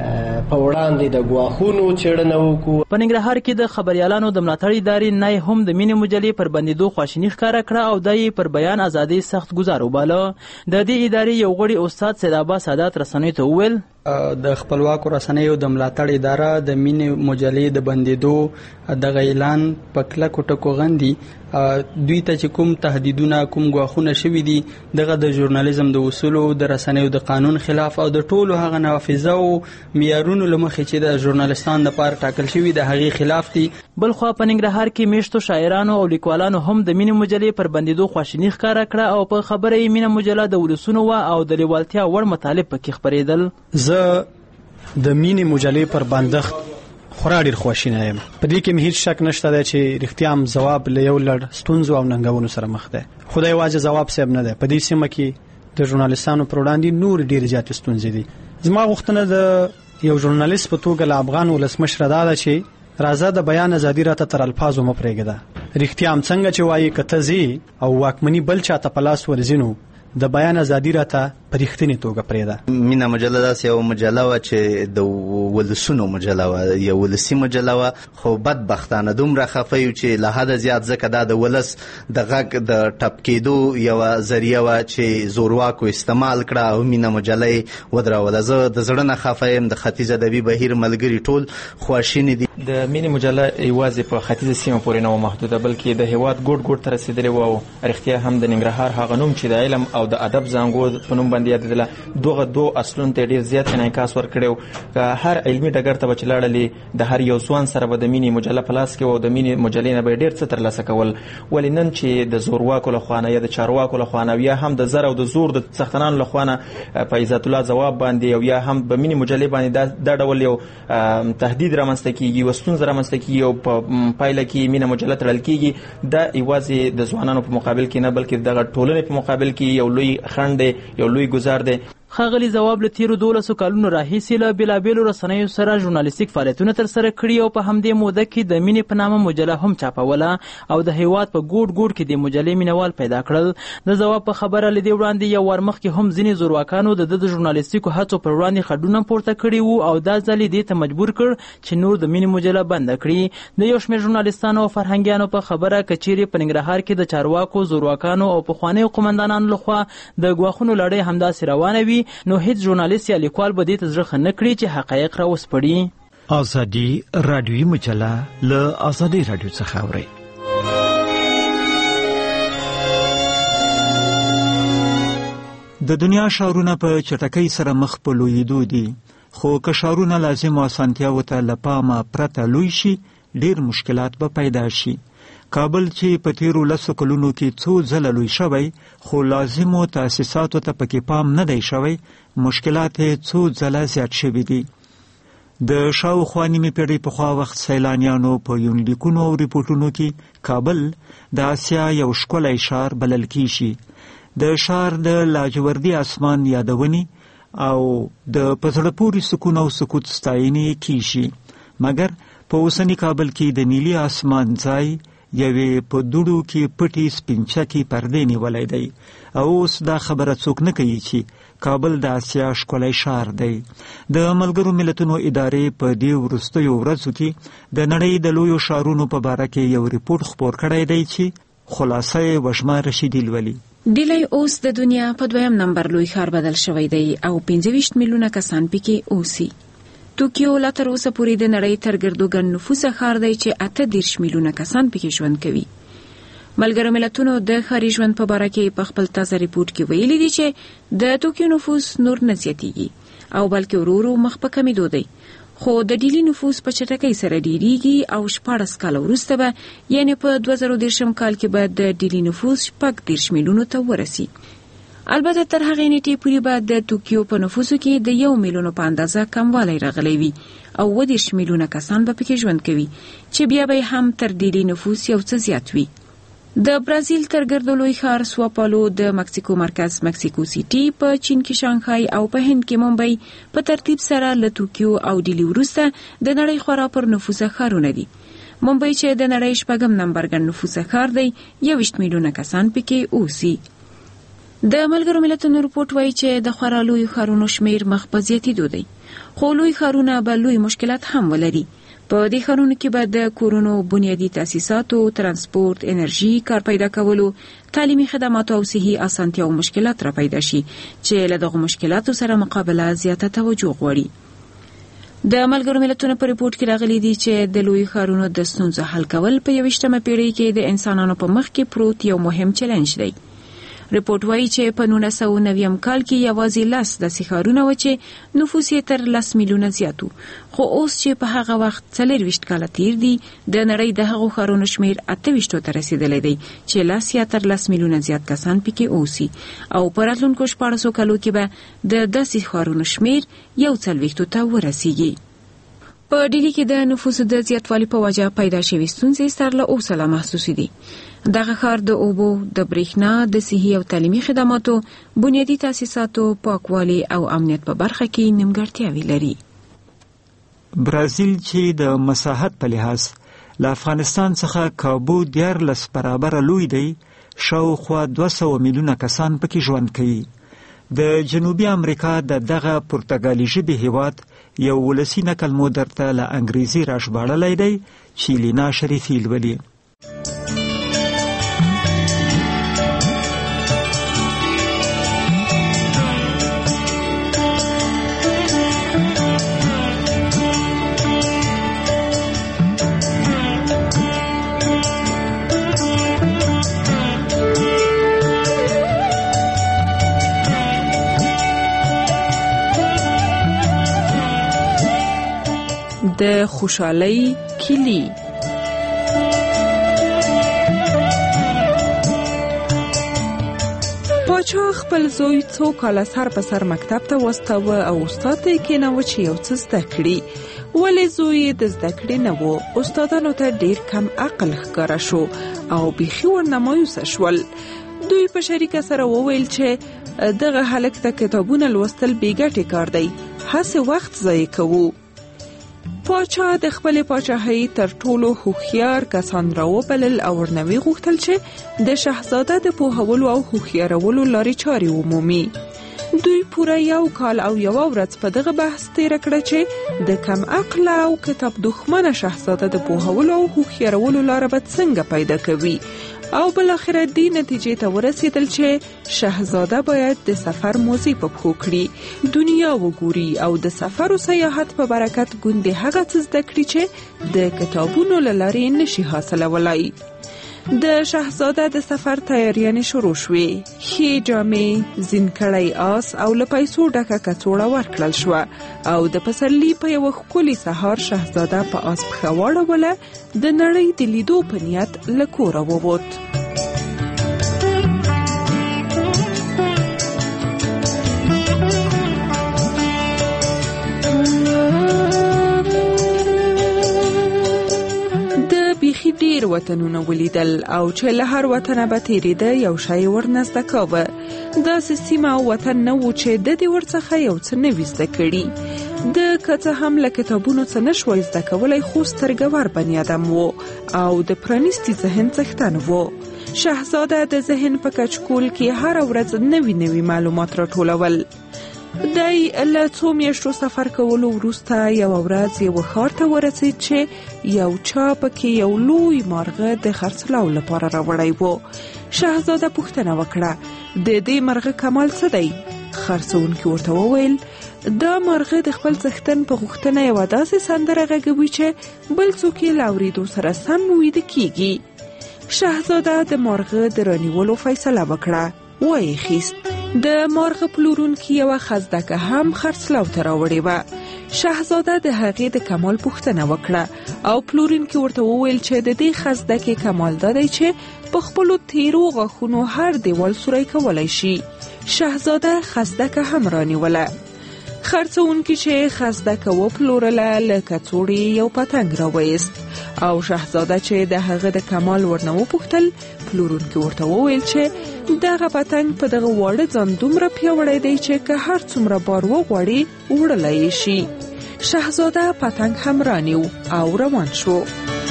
په وړاندې د ګواښونو څېړنه وکړو. په ننګرهار کې د خبریالانو د ملاتړ ادارې نه هم د مینې مجلې پر بندېدو خواشیني ښکاره کړه او دا یې پر بیان ازادۍ سخت ګزار وباله. د دې ادارې یو غړي استاد سید عباس سادات رسنیو ته وویل د خپلواکو رسنیو د ملاتړ اداره د مینې مجلې د بندېدو دغه اعلان په کلکو ټکو غندي. دوی ته چې کوم تهدیدونه کوم ګواښونه شوي دي دغه د ژورنالیزم د اصولو د رسنیو د قانون خلاف او د ټولو هغه نافذه او معیارونو له مخې چې د ژورنالیستانو لپاره ټاکل شوي د هغې خلاف دي. بلخوا په ننګرهار کې میشتو شاعرانو او لیکوالانو هم د مینې مجلې پر بندېدو خواشیني ښکاره کړه او په خبره یې مینه مجله د ولسونو وه او د لیوالتیا وړ مطالب پکې خپرېدل. زه د مینې مجلې پر بندښت خورا ډېر خواشینی یم. په دې کې مې هیڅ شک نشته دی چې رښتیا هم ځواب له یو لړ ستونزو او ننګونو سره مخ دی. خو دا یوازې ځواب صاحب نه دی، په دې سیمه کې د ژورنالیستانو پر وړاندې نور ډېرې زیاتې ستونزې دي. زما غوښتنه د یو ژورنالیست په توګه له افغان ولسمشره دا ده چې راځه د بیان ازادي راته تر الفاظو مه پرېږده. رښتیا هم څنګه چې وایي که ته ځې او واکمني بل چاته په لاس ورځي نو د بیان ازادي راته په رښتینې توګه پرېږده. مینه مجله داسې یوه مجله وه چې د ولسونو مجله وه، یو ولسي مجله وه، خو بدبختانه دومره خفه یو چې له حده زیات ځکه دا د ولس د غږ د ټپ کېدو یوه ذریعه وه چې زورواکو استعمال کړه او مینه مجله یې ودروله. زه د زړه نه خفه یم، د ختیځ ادبي بهیر ملګري ټول خواشیني دي. د مینې مجله یوازې په ختیځه سیمه پورې نه وه محدوده، بلکې د هېواد ګوټ ګوټ ته رسېدلې وه او رښتیا هم د ننګرهار هغه نوم چې د علم او د ادب زانګو په نوم باندې یادېدله دغه دو اصلونو ته ډېر زیات انعکاس ورکړی و. که هر علمي ډګر ته به چې لاړلې د هر یو ځوان سره به د مینې مجله په لاس کې و او د مینې مجلې نه به یې ډېر څه ترلاسه کول. ولې نن چې د زورواکو لخوا نه یا د چارواکو لخوا نه یا هم د زر او د زور د څښتنانو لخوا نه په عزت الله ځواب باندې او یا هم په مینې مجلې باندې دا ډول یو تهدید رامنځته کېږي، یوه ستونزه رامنځته کېږي او په پایله کې مینه مجله تړل کېږي، دا یوازې د ځوانانو په مقابل کې نه بلکې دغه ټولنې په مقابل کې یو لوی خنډ دی، یو لوی ګزار دی. ښاغلي ځواب له تیرو دولسو کلونو راهیسې له بېلابېلو رسنیو سره ژورنالیستیک فعالیتونه ترسره کړي او په همدې موده کې د مینې په نامه مجله هم چاپوله او د هېواد په ګوټ ګوټ کې د مجلې مینوال پیدا کړل. د ځواب په خبره له دې وړاندې یو وار مخکې هم ځینې زورواکانو د ده د ژورنالیستیکو هڅو پر وړاندې خنډونه پورته کړي وو او دا ځل یې دې ته مجبور کړ چې نور د مینې مجله بنده کړي. د یو شمېر ژورنالیستانو او فرهنګیانو په خبره که چیرې په ننګرهار کې د چارواکو، زورواکانو او پخوانیو قومندانانو لخوا د ګواښونو لړۍ همداسې روانه وي نو هیڅ ژورنالیست یا لیکوال به دې ته زړه ښه نه کړي چې حقایق را وسپړي. ازادي رادیویي مجله له ازادي رادیو څخه اورئ. د دنیا ښارونه په چټکۍ سره مخ په لویېدو دي، خو که ښارونه لازمو اسانتیاوو ته له پامه پرته لوی شي ډېر مشکلات به پیدا شي. کابل چې په تیرو لسو کلونو کې څو ځله لوی شوی خو لازمو تاسیساتو ته پکې پام نه دی شوی، مشکلات یې څو ځله زیات شوي دي. د شاوخوا نیمې پېړۍ پخوا وخت سیلانیانو په یونلیکونو او ریپورټونو کې کابل د آسیا یو ښکلی ښار بلل کیږي. د ښار د لاجوردي اسمان یادونې او د په زړه پورې سکون او سکوت ستاینې کیږي، مګر په اوسني کابل کې د نیلي اسمان ځای یوې په دوړو کې پټې سپینچکې پردې نیولی دی او اوس دا خبره څوک نه کوي چې کابل د اسیا ښکلی ښار دی. د ملګرو ملتونو ادارې په دې وروستیو ورځو کې د نړۍ د لویو ښارونو په باره کې یو ریپورټ خپور کړی دی چې خلاصه یې وشمه رشیدي لولي. ډیلی اوس د دنیا په دویم نمبر لوی ښار بدل شوی دی او پنځه ویشت میلیونه کسان پکې اوسي. توکیو لا تر اوسه پورې د نړۍ تر ګردو ګڼ نفوسه ښار دی چې اته دېرش میلیونه کسان پکې ژوند کوي. ملګرو ملتونو د ښاري ژوند په باره کې په خپل تازه ریپورټ کې ویلي دي چې د توکیو نفوس نور نه زیاتیږي او بلکې ورو ورو مخ په کمیدو دی، خو د ډیلی نفوس په چټکۍ سره ډیریږي او شپاړس کاله وروسته به یعنې په دوه زره دېرشم کال کې به د ډیلی نفوس شپږ دېرش میلیونو ته ورسي. البته تر هغې نیټې پورې به د توکیو په نفوسو کې د یو میلیونو په اندازه کموالی راغلی وي او اووه دېرش میلیونه کسان به پکې ژوند کوي چې بیا به هم تر ډیلی نفوس یو څه زیات وي. د برازیل تر ګردو لوی ښار سواپالو، د مکسیکو مرکز مکسیکو سیټي، په چین کې شانګهای او په هند کې ممبئی په ترتیب سره له توکیو او ډیلی وروسته د نړۍ خورا پر نفوسه ښارونه دي. ممبئی چې د نړۍ شپږم نمبر ګڼ نفوسه ښار دی، یوویشت میلیونه کسان پکې اوسي. د ملګرو ملتونو رپورټ وایي چې د خورا لوی ښارونو شمیر مخ په زیاتېدو دی، خو لوی ښارونه به لوی مشکلات هم ولري. په دې ښارونو کې به د کورونو بنیادي تاسیساتو، ترانسپورت، انرژي، کار پیدا کولو، تعلیمي خدماتو او صحي اسانتیاو مشکلات را پیدا شي چې له دغو مشکلاتو سره مقابله زیاته توجه غواړي. د ملګرو ملتونو په ریپورټ کې راغلي دي چې د لوی ښارونو د ستونزو حل کول په یویشتمه پیړۍ کې د انسانانو په مخ کې پروت یو مهم چلنج دی. ریپورټ وایي چې په نولس سوه نویم کال کې یوازې لس داسې ښارونه و چې نفوس یې تر لس میلیونه زیات و، خو اوس چې په هغه وخت څلېرویشت کاله تیر دي، د نړۍ د هغو ښارونو شمیر اته ویشتو ته رسېدلی دی چې لس یا تر لس میلیونه زیات کسان پکې اوسي او په راتلونکو شپاړسو کالو کې به د داسې ښارونو شمیر یو څلوېښتو ته ورسیږي. په ډیلی کې د نفوسو د زیاتوالي په وجه پیدا شوي ستونزې سر له اوسه لا محسوسې دي. دغه ښار د اوبو، د برېښنا، د صحي او تعلیمي خدماتو، بنیادي تاسیساتو، پاکوالي او امنیت په برخه کې نیمګړتیاوې لري. برازیل چې د مساحت په لحاظ له افغانستان څخه کابو دیارلس برابره لوی دی، شاوخوا دوه سوه میلیونه کسان پکې ژوند کوي. د جنوبي امریکا د دغه پرتګالي ژبې هیواد یو ولسي نکل مو درته له انګریزي راژباړلی دی چې لینا شریفي لولي. د خوشحالۍ کلی. پاچا خپل زوی څو کاله سر په سر مکتب ته واستاوه او استاد ته کېناوه چې یو څه زده کړي، ولې زوی د زده کړې نه و. استادانو ته ډیر کم عقل ښکاره شو او بیخي ورنه مایوسه شول. دوی په شریکه سره وویل چې دغه هلک ته کتابونه لوستل بې ګټې کار دی، هسې وخت ضایع کوو. پاچا د خپلې پاچاهۍ تر ټولو هوښیار کسان راوبلل او ورنه ویې غوښتل چې د شهزاده د پوهولو او هوښیارولو لارې چارې ومومي. دوی پوره یو کال او یوه ورځ په دغه بحث تیره کړه چې د کم عقله او کتاب دښمنه شهزاده د پوهولو او هوښیارولو لاره به څنګه پیدا کوي، او بالاخره دې نتیجې ته ورسېدل چې شهزاده باید د سفر موزې په پښو کړي، دنیا وګوري او د سفر او سیاحت په برکت ګوندې هغه څه زده کړي چې د کتابونو له لارې نشي حاصلولی. د شهزاده د سفر تیاریانې شروع شوې. ښې جامې، زین کړی آس او له پیسو ډکه کڅوړه ورکړل شوه او د پسرلي په یوه ښکلي سهار شهزاده په آس پښه واړوله، د نړۍ د لیدو په نیت له کوره ووت. ډیر وطنونه ولیدل او چې له هر وطنه به تیریده یو شی ورنزده کاوه. داسې سیمه او وطن نه و چې د دې ورڅخه یو څه نه وي زده کړي. د که څه هم له کتابونو څه نه شوی زده کولی، خو سترګور بني آدم و او د پرانیستي ذهن څښتن و. شهزاده د ذهن په کچکول کې هر ورځ نوي نوي معلومات راټولول. دی له څو میاشتو سفر کولو وروسته یو ورځ یو ښار ته ورسید چې یو چا پکې یو لوی مارغه د خرڅلاو لپاره راوړی و. شهزاده پوښتنه وکړه، د دې مرغه کمال څه دی؟ خرڅونکي ورته وویل، دا مرغه د خپل څښتن په غوښتنه یوه داسې سندره غږوي چې بل څوک یې له اورېدو سره سم ویده کیږي. شهزاده د مرغه د رانیولو فیصله وکړه، وایې خیست. د مارغه پلورونکي یوه خزدکه هم خرڅلاو ته راوړې وه. شهزاده د هغې د کمال پوښتنه وکړه او پلورونکي ورته وویل چې د دې خزدکې کمال دا دی چې په خپلو تیرو غاښونو هر دیوال سوری کولی شي. شهزاده خزدکه هم رانیوله. خرڅونکي چې خزدکه وپلورله له کڅوړې یو پتنګ راوایست او شهزاده چې د هغه د کمال ورنه وپوښتل، پلورونکي ورته وویل چې دغه پتنګ په دغه واړه ځان دومره پیاوړی دی چې که هر څومره بار وغواړي وړلی یې شي. شهزاده پتنګ هم رانیو او روان شو.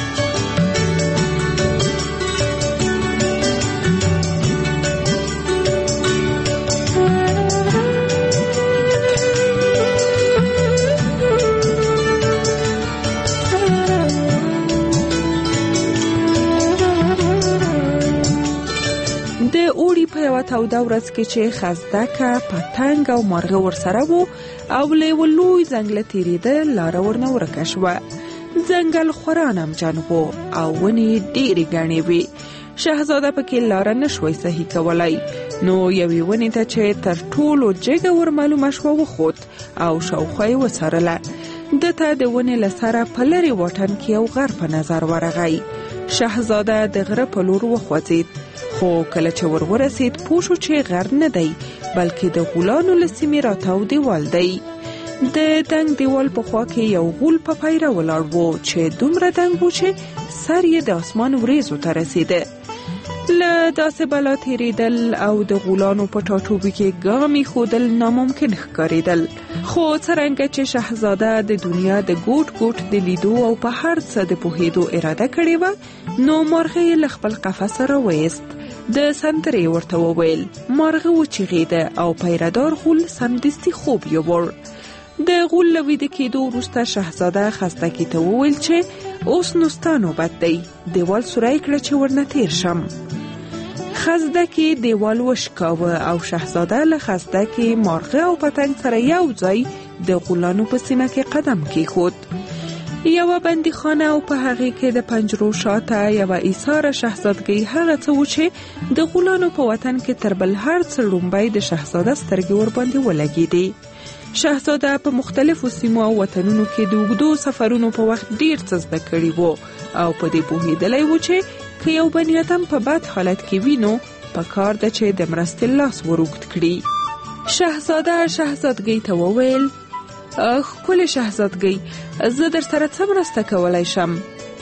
توده ورځ کې چې خزدکه، پتنګ او مارغه ورسره وو او له یوه لوی ځنګله تېرېده لاره ورنه ورکه شوه. ځنګل خورا نمجن و او ونې ډېرې ګڼې وې. شهزاده پکې لاره نه شوی صحیح کولی، نو یوې ونې ته چې تر ټولو جګه ور معلومه شوه وخوت او شاوخوا یې وڅارله. ده ته د ونې له سره په لرې واټن کې یو غر په نظر ورغی. شهزاده د غره په لور وخوځېد، خو کله چې ور ورسید پوه شو چې غر نه دی بلکې د غولانو له سیمې راتاو دیوال دی. د دنګ دیوال په خوا کې یو غول په پیره ولاړ و چې دومره دنګ و چې سر یې د اسمان وریځو ته رسیده. له داسې بلا تېرېدل او د غولانو په ټاټوبي کې ګام ایښودل ناممکن ښکارېدل. خو څرنګه چې شهزاده د دنیا د ګوټ ګوټ د لیدو او په هر څه د پوهېدو اراده کړې وه، نو مرغه یې له خپل قفسه راوایست. د سندرې ورته وویل. مرغه وچغېده او پیردار غول سمدستي خوب یووړ. د غول له ویده کېدو وروسته شهزاده خزدکې ته وویل چې اوس نو ستا نوبت دی، دیوال سوری کړه چې ورنه تېر شم. خزدکې دیوال وشکاوه او شهزاده له خزدکې، مارغه او پتنګ سره یو ځای د غولانو په سیمه کې قدم کېښود. یوه بندیخانه او په هغې کې د پنجرو شاته یوه ایثاره شهزادګۍ هغه څه و چې د غولانو په وطن کې تر بل هر څه لومبی د شهزاده سترګې ورباندې ولګېدې. شهزاده په مختلفو سیمو او وطنونو کې د اوږدو سفرونو په وخت ډیر څه زده کړي وو او په دې پوهېدلی و چې که یو بني ادم په بد حالت کې وي نو پکار ده چې د مرستې لاس ور اوږد کړي. شهزاده شهزادګۍ ته وویل، ښکلې شهزادګۍ، زه در سره څه مرسته کولی شم؟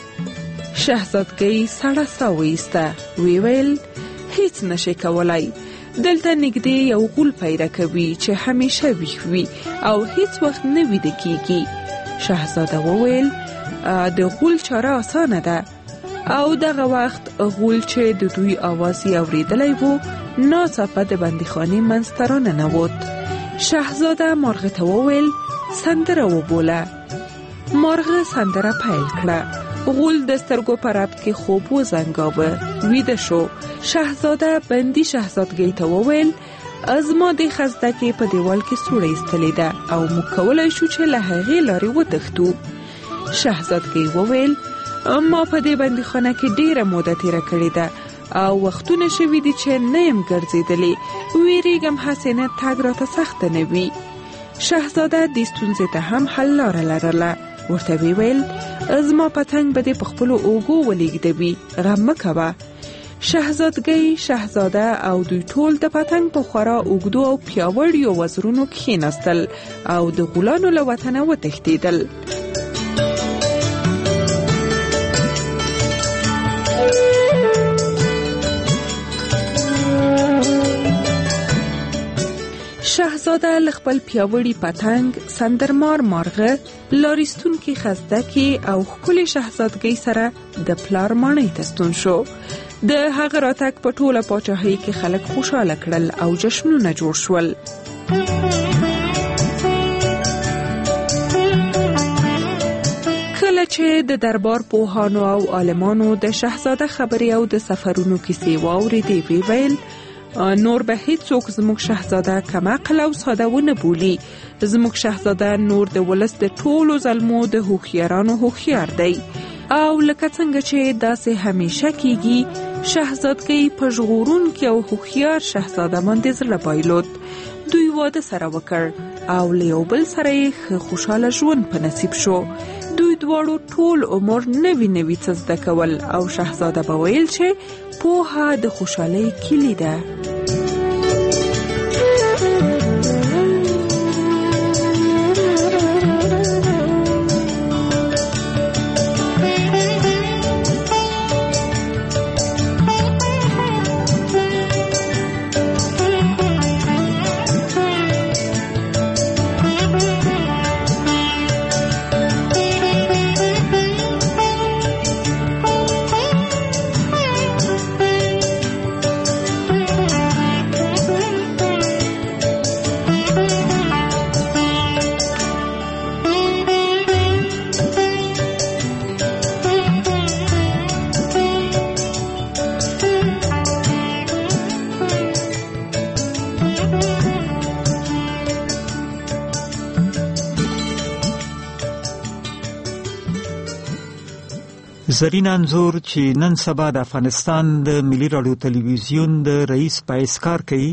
شهزادګۍ سړه ساه وایسته، ویې ویل، هیڅ نشئ کولی. دلته نږدې یو غول پیدا کوي چې همیشه ویښ وي او هیڅ وخت نه ویده کیږي. شهزاده وویل، د غول چاره اسانه ده. او دغه وخت غول چې د دوی آواز یې اورېدلی و ناڅاپه د بندیخانې منځ ته راننوت. شهزاده مارغه ته وویل، سندره وبوله. مارغه سندره پیل کړه. غول د سترګو په ربط کې خوب وزنګاوه، ویده شو. شهزاده بندي شهزادګۍ ته وویل، زما د خزدکې په دیوال کې سوړه ایستلې ده او موږ کولی شو چې له هغې لارې وتښتو. شهزادګۍ وویل، ما په دې بندیخانه کې ډیره موده تیره کړې ده او وختونه شوي دي چې نه یم ګرځېدلې، ویریږم هسې نه تګ راته سخته نه وي. شهزاده دې ستونزې ته هم حل لاره لرله. ورته ویې ویل، زما پتنګ به دې په خپلو اوږو ولېږدوي، غم مه کوه. شهزادګۍ، شهزاده او دوی ټول د پتنګ په خورا اوږدو او پیاوړیو وزرونو کښېناستل او د غولانو له وطنه وتښتېدل. شاهزاده له خپل پیاوړي پتنګ، سندرمار مارغه، لاریستونکي خزدکې او ښکلې شهزادګۍ سره د پلار ماڼۍ ته ستون شو. د هغه راتګ په ټوله پاچاهۍ کې خلک خوشاله کړل او جشنونه جوړ شول. کله چې د دربار پوهانو او عالمانو د شهزاده خبرې او د سفرونو کیسې واورېدې، وی ویل نور به هیڅوک زموږ شهزاده کم عقل او ساده ونه بولي. زموږ شهزاده نور د ولس د ټولو ظلمو د هوښیارانو هوښیار دی، او لکه څنګه چې داسې همیشه کیږي، شهزادګۍ په ژغورونکي او هوښیار شهزاده باندې زړه بایلود. دوی واده سره وکړ او له یو بل سره یې ښه خوشحاله ژوند په نصیب شو. دوی دواړو ټول عمر نوي نوي څه زده کول او شهزاده به ویل چې پوهه د خوشحالۍ کلي ده. زرین انځور چې نن سبا د افغانستان د ملي راډیو تلویزیون د رئیس په حیث کار کوي،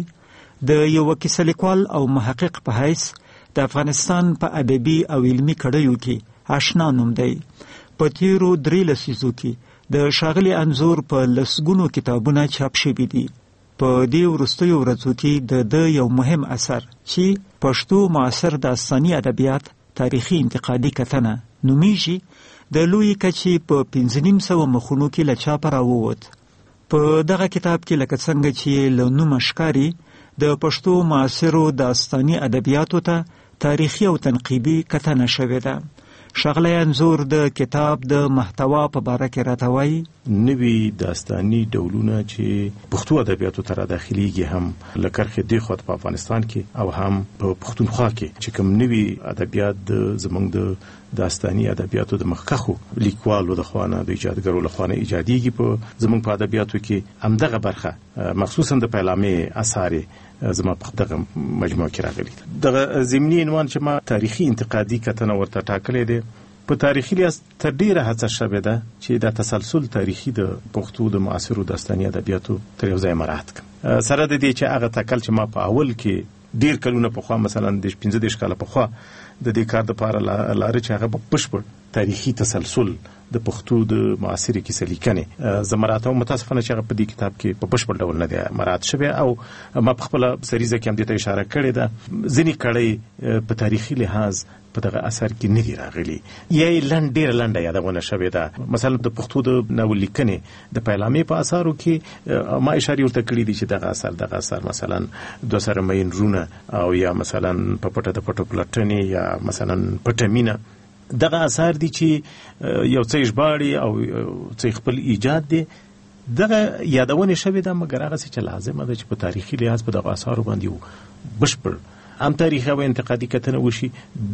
د یو کیسه لیکوال او محقق په حیث د افغانستان په ادبي او علمي کړیو کې آشنا نوم دی. په تیرو درې لسیزو کې د ښاغلي انځور په لسګونو کتابونه چاپ شوي دي. په دې وروستیو ورځو کې د ده یو مهم اثر چې پښتو معاصر داستاني ادبیات تاریخي انتقادي کتنه نومیږي، د لوی کچې په پنځه نیم سوه مخونو کې له چاپه راووت. په دغه کتاب کې لکه څنګه چې له نومه ښکاري، د پښتو معاصرو داستاني ادبیاتو ته تاریخي او تنقیدي کتنه شوې ده. ښاغلی انځور د کتاب د محتوا په باره کې راته وایي. نوي داستاني ډولونه چې پښتو ادبیاتو ته راداخلیږي، هم له کرښې دې خوا په افغانستان کې او هم په پښتونخوا کې چې کوم نوي ادبیات زموږ د داستاني ادبیاتو د مخکښو لیکوالو د خوا نه، د ایجادګرو له خوا نه ایجادیږي په زموږ په ادبیاتو کې همدغه برخه مخصوصا د پیلامې اثار زما په دغه مجموعه کې راغلي. دغه ضمني عنوان چې ما تاریخي انتقادي کتنه ورته ټاکلې ده. په تاریخي لحاظ تر ډیره هڅه شوې ده چې دا تسلسل تاریخي د پښتو د معاصرو داستاني ادبیاتو تر یو ځای مراعات کړم، سره د دې چې هغه تکل چې ما په اول کې ډیر کلونه پخوا، مثلا د پنځه دېرش کاله پخوا د دې کار دپاره لاره چې هغه په بشپړ تاریخي تسلسل د پښتو د معاصرې کیسه لیکنې زه مراعات او متاسفانه چې هغه په دې کتاب کې په بشپړ ډول نه دی مراعات شوی، او ما په خپله سریزه کې هم دې ته اشاره کړې ده. ځینې کړۍ په تاریخي لحاظ په دغه اثر کې نه دي راغلي، یا یې لنډ ډېره لنډه یادونه شوې ده. مثلا د پښتو د ناول لیکنې د پیلامې په اثارو کې ما اشارې ورته کړي دي چې دغه اثر دغه اثر مثلا دوه سره میین رونه، او یا مثلا په پټه د پټو پلټنې، یا مثلا پټه مینه، دغه اثار دي چې یو څه ژباړي او څه خپل ایجاد دي. دغه یادونه شوې ده، مګر هغه څه چې لازمه ده چې په تاریخي لحاظ په دغه اثارو باندې بشپړ هم تاریخي او انتقادي کتنه وشي،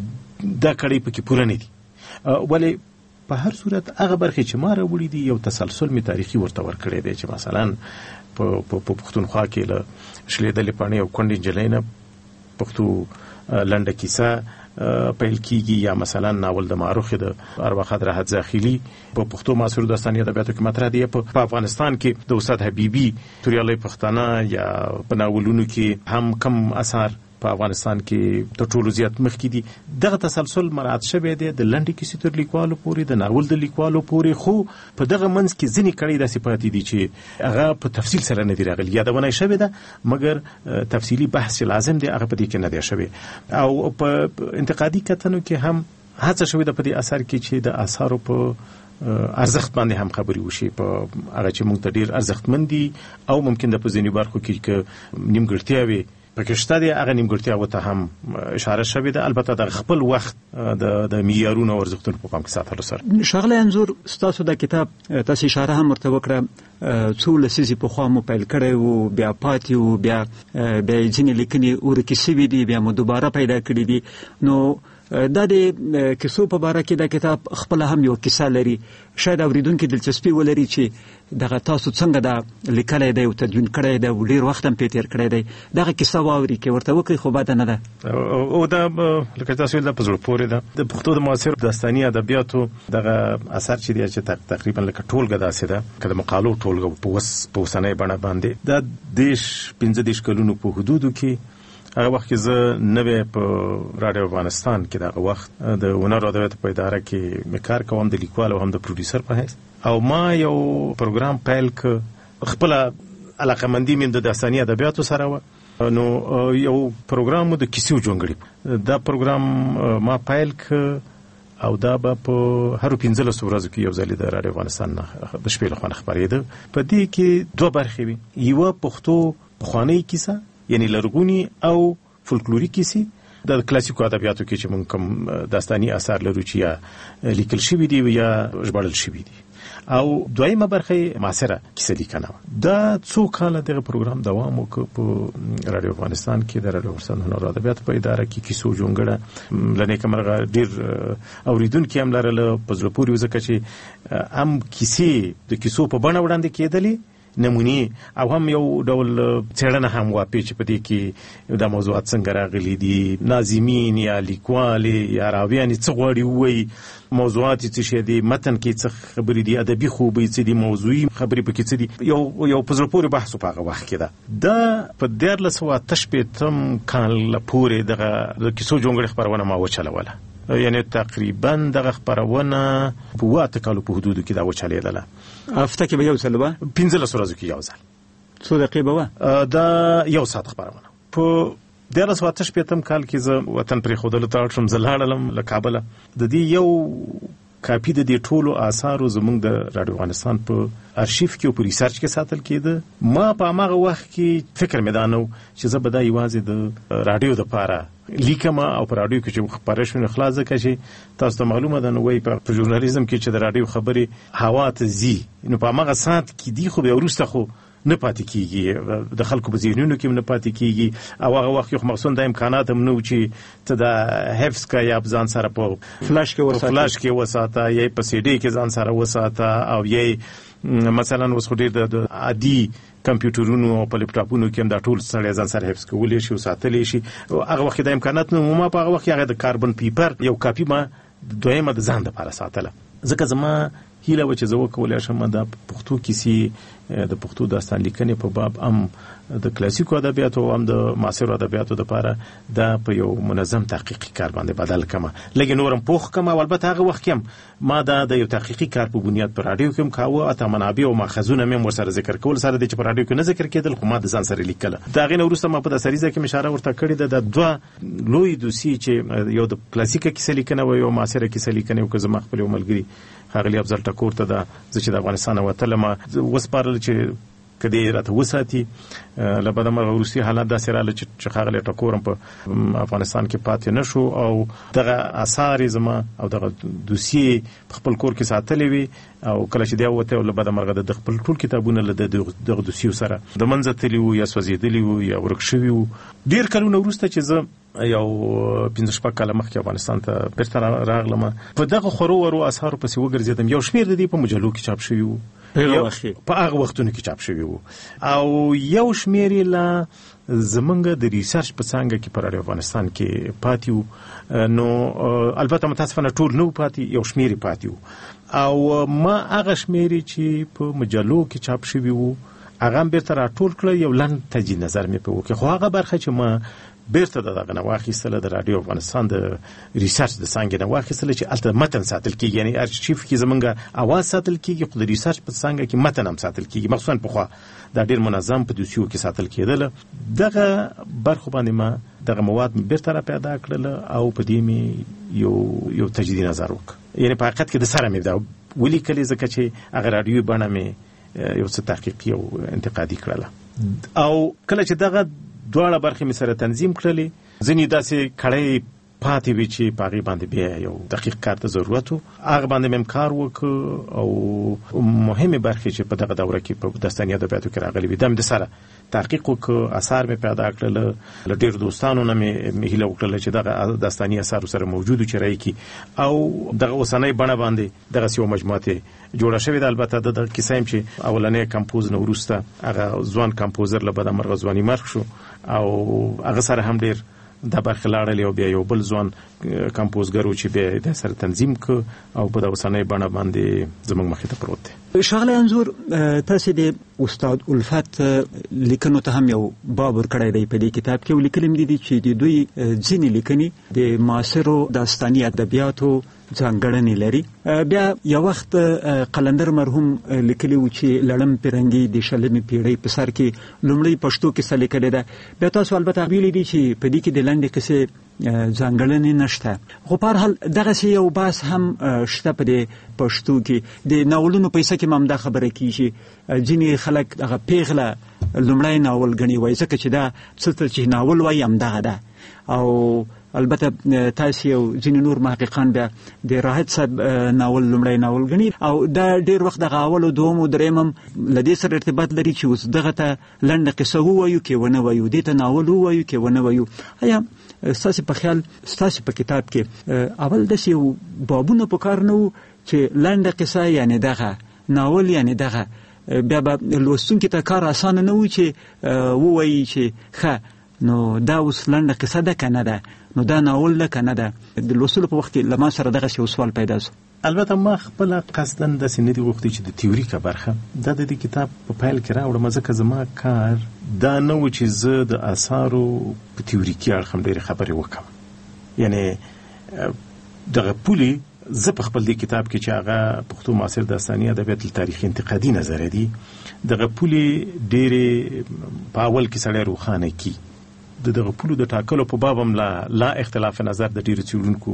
دا کړی پکې پوره نه دي. ولې په هر صورت هغه برخې چې ما راوړي دي یو تسلسل می تاریخي ورته ورکړی دی، چې مثلا په پښتونخوا کې له شلېدلې پاڼې او کونډې نجلۍ نه پښتو لنډه کیسه پیل کیږي، یا مثلا ناول د معروخ د ارواخد راحت زاخیلی په پښتو معاصر داستاني ادبیاتو کې مطرح دی. په افغانستان کې د استاد حبیبي توریالی پښتانه یا په ناولونو کې هم کم اثار په افغانستان کې تر ټولو زیات مخکې دي. دغه تسلسل مراعات شوی دی د لنډې کیسې تر لیکوالو پورې، د ناول د لیکوالو پورې، خو په دغه منځ کې ځینې کړۍ داسې پاتې دي چې هغه په تفصیل سره نه دي راغلي. یادونه شوې ده مګر تفصیلي بحث چې لازم دی هغه په دې کې نه دی شوی. او په انتقادي کتنو کې هم هڅه شوې ده په دې اثر کې چې د اثارو په ارزښت باندې هم خبرې وشي، په هغه چې موږ ته ډېر ارزښتمن دي او ممکن د په ځینې برخو کې که نیمګړتیاوې پکې شته دي هغه نیمګړتیاو ته هم اشاره شوې ده. البته د خپل وخت د د معیارونو او ارزښتونو په پام کې ساتلو سره. ښاغلی انځور ستاسو د کتاب تاسو اشاره هم ورته وکړه څو لسیزې پخوا مو پیل کړی و بیا پاتې و بیا بیا ځینې لیکنې ورکې سوي دي بیا مو دوباره پیدا کړي دي. نو دا د کیسو په باره کې د کتاب خپل هم یو کیسه لري. شاید اوریدونکي دلچسپي ولري چې دغه تاسو څنګه دا لیکلی دی او تدوین کړی دی او ډېر وخت هم پې تېر کړی دی دغه کیسه واوري کې ورته وکړي خو بده نه ده. او دا لکه تاسو ویل دا په زړه پورې ده. د پښتو د معاصر داستاني ادبیاتو دغه اثر چې دی چې تقریبا لکه ټولګه داسې ده که د مقالو ټولګه په اوس په اوسنۍ بڼه باندې دا دېرش پنځه دېرش کلونو په حدودو کې هغه وخت کې زه نوی په رادیو افغانستان کې دغه وخت د هنر او ادبیاتو په اداره کې مې کار کوم د لیکوال او هم د پروډیوسر په حیث او ما یو پروګرام پیل ک خپل علاقمندي مې د داستاني ادبیاتو سره و نو یو پروګرام د کیسو جونګړي دا پروګرام ما پیل ک او دا به په هر پنځلس ورځو کې یو ځل د رادیو افغانستان د شپې له خوا خبرېده. په دې کې دوه برخې وي یو پښتو پخوانی کیسه یعنی لرغونی او فولکلوري کیسې د کلاسیکو ادبیاتو کې چې موږ کوم داستاني آثار لرو چې یا لیکل شوي دي یا ژباړل شوي دي او دویمه برخه معاصره کیسه لیکنه. دا څو کاله دغه پروګرام دوام وکړ په رادیو افغانستان کې د رادیو افغانستان هنر او ادبیات په اداره کې کیسو جونګړه لنه کومه ډیر اوریدونکو هم لرله په زړه پورې ځکه چې هم کیسې د کیسو په بڼه وړاندې کېدلې نمونی او هم یو ډول څېړنه هم واپی چې په دې کې د موضوعات څنګه راغلي دي ناظمین یا لیکوال یا راویان څه غواړي وایي موضوعات څه شي دي متن کې څه خبرې دي ادبي خوبې څه دي موضوعي خبرې پکې څه دي یو یو په زړه پورې بحث په هغه وخت کې ده. دا په دیارلس سوه اته شپېتم کال پورې دغه د کیسو جونګړې خپرونه ما وچلوله یعنی تقریبا دغه خبرونه په واته کالو په حدودو کې دا وچلېدله. هفته کې به یو ځل به پنځلس ورځو کې یو ځل څو دقیقې به وه دا یو ساعت خبرونه. په دیارلس سوه اته شپېتم کال کې زه وطن پرېښودلو ته اړ شوم. زه لاړلم له کابله د دې یو کاپي د دې ټولو آثارو زموږ د رادیو افغانستان په ارشیف کې او په ریسرچ کې ساتل کېده. ما په هماغه وخت کې فکر مې دا نه و چې زه به دا یوازې د رادیو دپاره لیکم او په رادیو کې چې خبره شونه خلاص ځکه چې تاسو ته معلومه ده نو وایي په ژورنالیزم کې چې د رادیو خبرې هوا ته ځي نو په هماغه ساعت کې دی خو بیا وروسته خو نه پاتې کېږي د خلکو په ذهنونو کې نه پاتې کېږي او هغه وخت خو مخصوصا د امکانات هم نه و چې ته د حفظ کا یا ځان سره په فلاش کې وساته فلاش کې وساته یا په سی ډي کې ځان سره وساته او یا مثلا اوس خو ډېر د عادي کمپیوټرونو او په لپټاپونو کې هم دا ټول سره ځان سره حفظ کولی شي او ساتلی شي. هغه وخت د امکانات نه ما په هغه وخت هغه د کاربن پیپر یو کاپي ما دویمه د ځان لپاره ساتله ځکه زما هیله و چې زه وکولی شم د پښتو کیسې د پښتو داستان لیکنې په باب هم د کلاسیکو ادبیاتو او هم د معاصرو ادبیاتو لپاره دا په یو منظم تحقیقي کار باندې بدل کړم لکه نورم پوخ کړم او البته هغه وخت کې ما دا د یو تحقیقي کار په بنیاد پر رادیو کې کاوه اته منابع او ماخذونه مې ورسره ذکر کول سره د چې پر رادیو کې نه ذکر کېدل خو ما د ځان سره لیکل. دا غینه وروسته ما په د سریزه کې اشاره ورته کړې ده د دوه لوی دوسی چې یو د کلاسیکه کیسه لیکنه او یو معاصره کیسه لیکنه او که زما خپل ملګری ښاغلي افضل ټکور ته دا چې د افغانستان وتلم وسپارل چې کدی راته وساتي لبد مرغ روسي حالات داسې رااله چې ښاغلي ټکور په افغانستان کې پاتې نشو او دغه آثار زما او دغه دوسیه خپل کور کې ساتلې وي او کله چې دی وته لبد مرغ د خپل ټول کتابونه له دغه دوسیو سره د منځ تلی وو یا سوځېدلی وو یا ورکشوي وو. ډیر کلونه وروسته چې زه یو پنځه شپږ کاله مخکې افغانستان ته بیرته راغلم په دغه خورو ورو اثارو پسې وګرځېدم. یو شمېر د دې په مجلو کې چاپ شوي وو په هغه وختونو کې چاپ شوي وو او یو شمېر یې لا زمونږ د ریسرچ په څانګه کې په رادیو افغانستان کې پاتې وو. نو البته متاسفانه ټول نه پاتې یو شمېر یې پاتې وو او ما هغه شمېر چې په مجلو کې چاپ شوي وو هغه هم بیرته راټول کړه یو لنډ تجزیه نظر مې په وکړ خو هغه برخه چې ما بیرته دغه نه واخیستله د رادیو افغانستان د ریسرچ د څانګې نه واخیستله چې هلته متن ساتل کېږي یعنی ارشیف کې زمونږ اواز ساتل کېږي خو د ریسرچ په څانګه کې متن هم ساتل کېږي مخصوصا پخوا دا ډېر منظم په دوسیو کې ساتل کېدله. دغه برخو باندې ما دغه مواد مې بیرته را پیدا کړله او په دې مې یو یو تجدید نظر وکړ یعنی په حقیقت کې د سره مې دا ولیکلې ځکه چې هغه رادیوي بڼه مې یو څه تحقیقي او انتقادي کړله او کله چې دغه دواړه برخې مې سره تنظیم کړلې. ځینې داسې کړۍ پاتې وي چې په هغې باندې بیا یو دقیق کار ته ضرورت و، هغه باندې مې هم کار وکړ او مهمې برخې چې په دغه دوره کې په داستاني ادبیاتو کې راغلي وي دا مې د سره تحقیق وکړ، اثار مې پیدا کړل، له ډېرو دوستانو نه مې هیله وکړله چې دغه داستاني اثارو سره موجود چې رایې کړي او دغه اوسنۍ بڼه باندې دغسې یوه مجموعه ته جوړه شوې ده. البته د دغه کیسه یم چې اولنی کمپوز نه وروسته هغه ځوان کمپوزر له بده مرغه ځواني مرګ شو او هغه سره هم ډېر دا برخه لاړلې او بیا یو بل ځوان کمپوزګر و چې بیا د سره تنظیم ک او په د اوسنۍ بڼه باندې زموږ مخې ته پروت دی. ښاغلی انځور، تاسو د استاد الفت لیکنو ته هم یو باب ورکړی دی په دې کتاب کې، ولیکلي مې دي چې د دوی ځینې لیکنې د معاصرو داستاني ادبیاتو ځانګړنې لري. بیا یو وخت قلندر مرحوم لیکلی و چې لړم پیرنګي د شلمې پیړۍ په سر کې لومړی پښتو کیسه لیکلې ده. بیا تاسو البته ویلي دي چې په دې کې د لنډې کیسې ځانګړنې نشته، خو په هر حال دغسې یو بحث هم شته په دې پښتو کې. د ناولونو په کیسه کې هم همدا خبره کېږي، ځینې خلک هغه پیغله لومړی ناول ګڼي، وایي ځکه چې دا څه چې ناول وایي همدغه ده. او البته تاسو یو ځینې نور محققان بیا د راحت صاحب ناول لومړی ناول ګڼي او دا ډېر وخت دغه اول او دوم او درېیم هم له دې سره ارتباط لري چې اوس دغه ته لنډه قصه ووایو کې ونه وایو، دې ته ناول ووایو کې ونه وایو. آیا ستاسو په خیال ستاسو په کتاب کې اول داسې یو بابونه په کار نه وو چې لنډه قصه یعنی دغه ناول یعنی دغه بیا به لوستونکي ته کار اسانه نه و چې ووایي چې ښه نو دا اوس لنډه قصه ده که نه ده، نو دا ناول ده که نه ده؟ د لوستلو په وخت کې له ما سره دغسې یو سوال پیدا شو. البته ما خپله قصدا داسې نه دي غوښتي چې د تیوریکه برخه دا د دې کتاب په پیل کې راوړم، ځکه زما کار دا نه و چې زه د اثارو په تیوریکي اړخ هم ډېرې خبرې وکړم. یعنې دغه پولې زه په خپل دې کتاب کې چې هغه پښتو معاصر داستاني ادبیات له تاریخي انتقادي نظره دي، دغه پولې ډېرې په اول کې سړی روښانه کي. د دغه پولو د ټاکلو په باب هم لا اختلاف نظر د ډېرو څېړونکو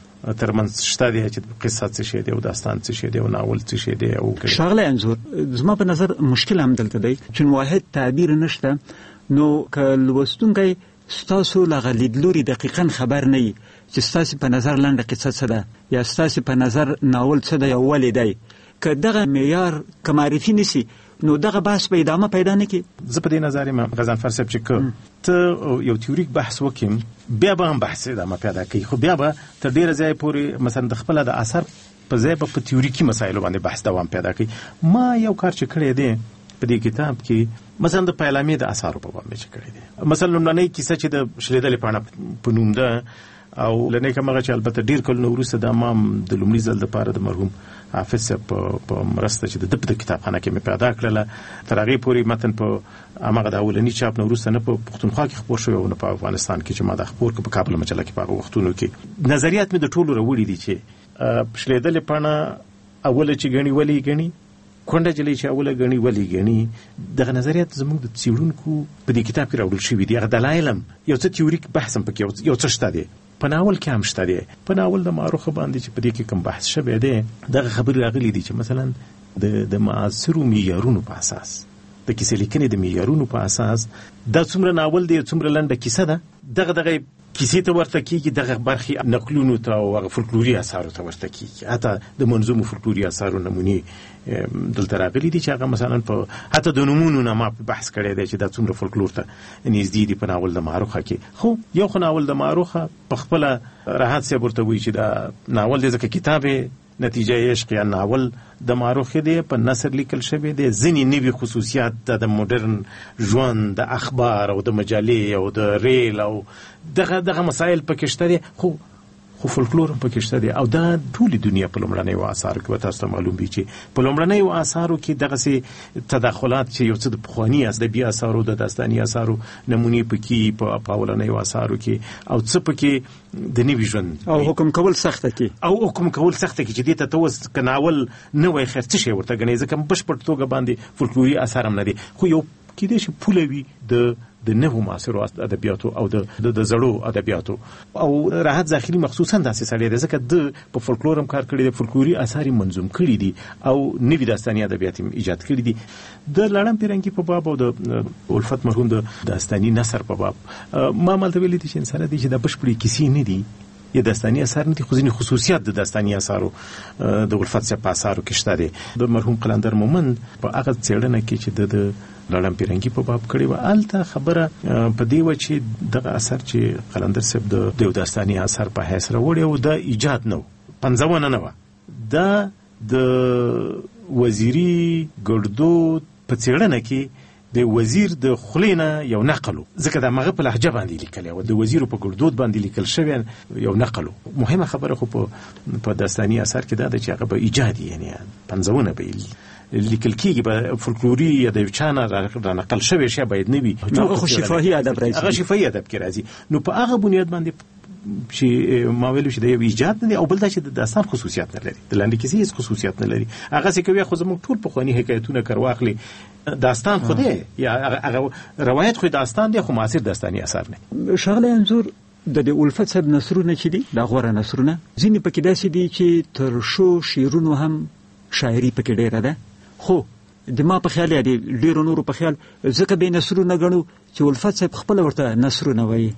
ترمنځ شته دی چې قصه څه شی دی او داستان څه شی دی او ناول څه شی دی. او ښاغلی انځور، زما په نظر مشکل هم دلته دی چې واحد تعبیر نشته، نو که لوستونکی ستاسو له هغه لیدلوري دقیقا خبر نه وي چې ستاسو په نظر لنډه قصه څه ده یا ستاسو په نظر ناول څه دی او ولې دی، که دغه معیار که معرفي نشي نو دغه بحث به ادامه پیدا نه کړي. زه په دې نظر یم غضنفر صاحب چې که ته یو تیوریک بحث وکړم بیا به هم بحث ادامه پیدا کوي، خو بیا به تر ډېره ځایه پورې مثلا د خپله د اثر په ځای به په تیوریکي مسایلو باندې بحث دوام پیدا کوي. ما یو کار چې کړی دی په دې کتاب کې مثلا د پیلامې د اثارو په باب مې چې کړی دی، مثلا لومړنۍ کیسه چې د شلېدلې پاڼه په نوم ده او له نیکه مغه چې البته ډیر کلونه وروسته د امام د لومړي ځل لپاره د مرحوم حافظ صاحب په مرسته چې د د کتابخانه کې مې پیدا کړله، تر هغې پورې متن په هغه د اولني چاپ نه وروسته نه په پښتونخوا کې خپور شوی او نه په افغانستان کې چې ما د خپور په کابل مجله کې په هغه وختونو کې نظریات مې د ټولو راوړي دي چې شلېدلې پاڼه اوله چې ګڼي ولې ګڼي، کونډه جلۍ چې اوله ګڼي ولې ګڼي، دغه نظریات زموږ د څېړونکو په دې کتاب کې راوړل شوي دي. هغه دلایل هم یو څه تیوریک بحث هم پکې یو څه شته دی، په ناول کې هم شته دی. په ناول د معروخه باندې چې په دې کې کوم بحث شوی دی دغه خبرې راغلي دي چې مثلا د د معاصرو معیارونو په اساس د کیسې لیکنې د معیارونو په اساس دا څومره ناول دی څومره لنډه کیسه ده، دغه دغه کیسې ته ورته کېږي، دغه برخې نقلونو ته او هغه فولکلوري اثارو ته ورته کېږي. حتی د منظومو فولکلوري اثارو نمونې دلته راغلي دي چې هغه مثلا په حتی د نومونو نه ما بحث کړی دی چې دا څومره فولکلور ته نږدې دي په ناول د معروخه کې. خو یو خو ناول د معروخه په خپله راحت صاحب ورته وایي چې دا ناول دی ځکه کتاب نتیجه عشق یا ناول د معروخ دی په نثر لیکل شوی دی، ځینې نوي خصوصیات د مدرن ژوند د اخبار او د مجلې او د ریل او دغه دغه مسایل پکې شته دي، خو خو فولکلور هم پکې شته دی. او دا ټولې دنیا په لومړنیو آثارو کې به تاسو ته معلوم وي چې په لومړنیو آثارو کې دغسې تداخلات چې یو څه د پخواني ادبي آثارو د داستاني آثارو نمونې پکې په اولنیو آثارو کې او څه پکې د نوي ژوند او حکم کول سخته کې او حکم کول سخته کې چې دې ته ته اوس که ناول نه وای خیر څه شی ورته ګڼې، ځکه بشپړ توګه باندې فولکلوري اثار هم نه دي، خو یو کېدای شي پوله وي د د نوو معاصرو ادبیاتو او د د زړو ادبیاتو. او راحت زاخیلی مخصوصا داسې سړی دی ځکه د په فولکلور هم کار کړی دی، فولکلوري اثار منظوم کړي دي او نوي داستاني ادبیات ایجاد کړي دي. د لړم پیرنګي په باب او د الفت مرحوم د داستاني نثر په باب ما مالته ویلي دي چې انسان دي چې د بشپړې کیسې نه دي یا داستاني اثار نه دي، خو ځینې خصوصیات د داستاني اثارو د الفت صاحب په اثارو کې شته دي. د مرحوم قلندر مومند په هغه څېړنه کې چې د لړم پیرنګي په باب کړی و، هلته خبره په دې وه چې دغه اثر چې قلندر صاحب د یو داستاني اثر په حیث راوړی او د ایجاد نه و، پنځونه نه وه، دا د وزیري ګړدود په څېړنه کې د وزیر د خلینا یو نقلو، ځکه دا مغه په لهجه باندې لیکل او د وزیر په ګړدود باندې لیکل شوی یو نقلو. مهمه خبره خو په په داستاني اثر کې دا ده چې هغه به ایجادي یعنی پنځونه به لیکل کېږي، به فولکلوري یا د یو چا نه را نقل شوی شی باید نه وي، هغه شفاهي ادب راځي، هغه شفاهي ادب کې راځي. نو په هغه بنیاد باندې چې ما ویلو چې د یو ایجاد نه او بل دا چې د داستان خصوصیات نه لري، د لاندې کیسې هیڅ خصوصیات نه لري. هغه څه کوي خو زموږ ټول پخواني حکایتونه کر واخلي داستان خو دی یا هغه روایت خو داستان دی خو معاصر داستاني اثر نه. شغله انظور د د الفت صاحب نثرونه چې دي دا غوره نثرونه، ځینې پکې داسې دي چې تر شو شعرونو هم شاعري پکې ډیره ده، خو د ما په خیال دی ډیرو نورو په خیال ځکه به نثرونه غنو چې الفت صاحب خپل ورته نثرونه وایي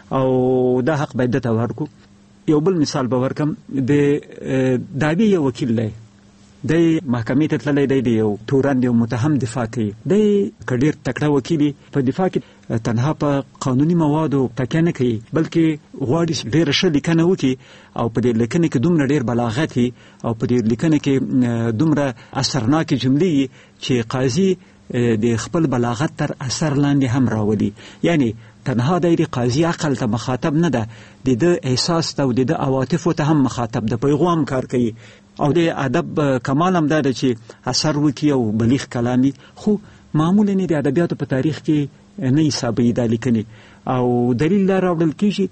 او دا حق باید ته ورکو. یو بل مثال به ورکم، د دعوی یو وکیل دی، د محکمې ته تللی دی، د یو تورن د یو متهم دفاع کوي، دی که ډېر تکړه وکیل په دفاع کې تنها په قانوني موادو تکیه نه کوي بلکې غواړي ډېره ښه لیکنه وکړي او په دې لیکنه کې دومره ډېر بلاغت وي او په دې لیکنه کې دومره اثرناکې جملې چې قاضي د خپل بلاغت تر اثر لاندې هم راولي. یعنی تنها د قاضي عقل ته مخاطب نه ده، د د احساس ته او د د عواطفو ته هم مخاطب ده، پیغام کار کوي. او د ادب کمال هم دا ده چې اثر وکړي او بلیغ کلامي، خو معمولا د ادبیاتو په تاریخ کې نه حسابوي دا لیکنې. او دلیل دا راوړل کېږي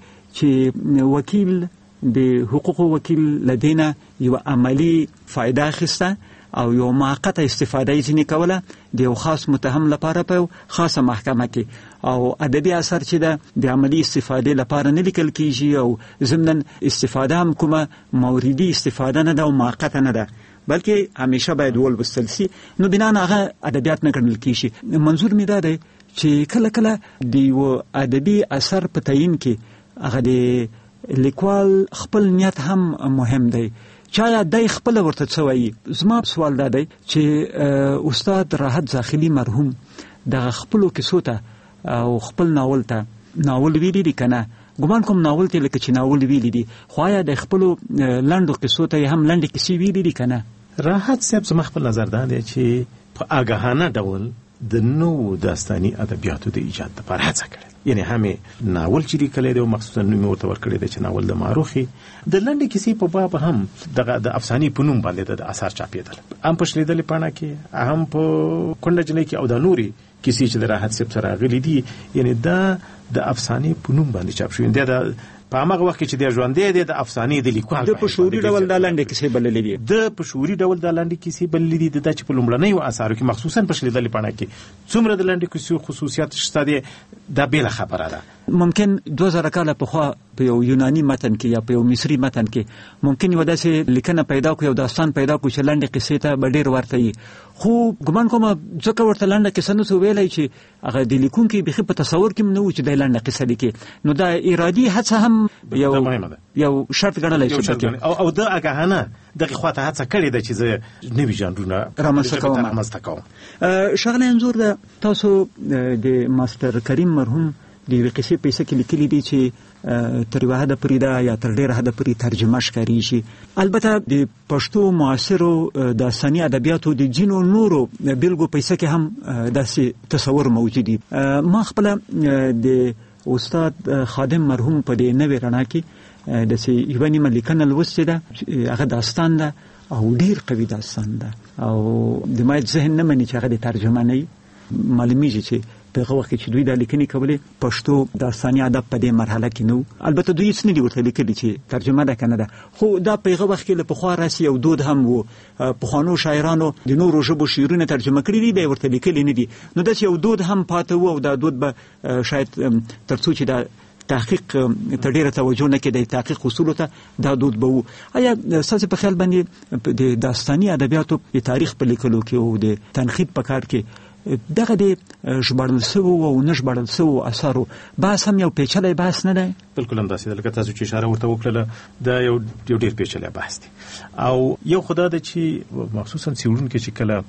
چې وکیل د حقوقو وکیل لدینه یو عملی فایده اخیسته او یو موقته استفاده یې ځینې کوله د یو خاص متهم لپاره په خاصه محکمه کې، او ادبي اثر چې ده د عملی استفاده لپاره نه لیکل کېږي او ضمناً استفاده هم کومه موردي استفاده نه ده او موقته نه ده بلکې همیشه باید ولوستل سي. نو بنا نه هغه ادبیات نه ګڼل کېږي. منظور مې دا دی چې کله کله د یو ادبي اثر په تعیین کې هغه د لیکوال خپل نیت هم مهم دی، چایا دای خپل ورته څه وایي. زما سوال دا دی چې استاد راحت زاخیلی مرحوم د خپلو کیسو ته او خپل ناول ته ناول ویلی دي کنه، ګمان کوم ناول ته لکه چې ناول ویلی دي، خو آیا د خپلو لنډو کیسو ته هم لنډې کیسې ویلی دي کنه؟ راحت صاحب زما خپل نظر دا دی چې په آګاهانه ډول د نوو داستاني ادبیاتو د ایجاد لپاره هڅه کړې، یعنی هم ناول چې لیکلی دی او مخصوصا نوم ورته ورکړی دی چې ناول د معروخي، د لنډې کیسې په باب هم دغه د افسانې په نوم باندې د اثار چاپېدل، هم په شلېدلې پاڼه کې، هم په کونډه جنۍ کې، او دا نورې کیسې چې د راحت صاحب سره راغلي دي یعنی دا د افسانې په نوم باندې چاپ شوي دي. دا په هغه وخت کې چې د ژوندې دی د افسانې د لیکوال د په شعوري ډول د لنډې کیسې بللې دي، د په شعوري ډول د لنډې کیسې بللې دي، د چې په لومړنیو اثارو کې مخصوصا په شلېدلې پاڼه کې څومره د لنډې کیسو خصوصیات شته دي دا بیله خبره ده. ممکن دوه زره کاله پخوا په یو یوناني متن کې یا په یو مصري متن کې ممکن یو داسې لیکنه پیدا کو، یو داستان پیدا کو چې لنډې کیسې ته به ډېر ورته وي، خو ګمان کوم ځکه ورته لنډه کیسه نسو ویلی چې هغه د لیکونکي بیخي په تصور کې نه و چې دی لنډه کیسه لیکي، نو دا ارادي هڅه هم یو یو شرط ګڼلی شي او د آګاهانه دغه خواته هڅه کړې ده چې زه نوي ژانرونه رامنځته کوم. ښاغلی انځور ده، تاسو د ماستر کریم مرحوم د یوې قصې په حصه کې لیکلي دي چې تر یوه حده پورې ده یا تر ډېره حده پورې ترجمه ښکارېږي. البته د پښتو معاصرو داستاني ادبیاتو د ځینو نورو بېلګو په حصه کې هم داسې تصور موجود دي. ما خپله د استاد خادم مرحوم په دې نوې رڼا کې داسې یوه نیمه لیکنه لوستې ده، هغه داستان ده او ډېر قوي داستان ده او د ما ذهن نه مني چې هغه د ترجمه نه وي. معلومیږي چې په هغه وخت چې دوی د لیکنې کولې پښتو داستاني ادب په دې مرحله کې نو البته دوی څه نه دي ورته لیکلي چې ترجمه ده کنه ده خو دا په هغه وخت کې له پخوا راسي یو دود هم وو پخوانو شاعرانو د نورو ژبو شعرونه ترجمه کړي دي به ورته لیکلي نه دي نو داسې یو دود هم پاتې وو او دا دود به شاید ترڅو چې دا تحقیق ته ډیره توجه نه کړي د تحقیق اصولو ته دا دود به وو آیا ستاسو په خیال باندې د داستاني ادبیاتو د تاریخ په لیکلو کې او د تنقید په کار کې دغه د ژباړل شوو او نه ژباړل شوو اثارو بحث هم یو پیچلی بحث نه دی؟ بالکل همداسې ده لکه تاسو چې اشاره ورته وکړله دا یو یو ډېر پیچلی بحث دی او یو خو دا ده چې مخصوصا څېړونکي چې کله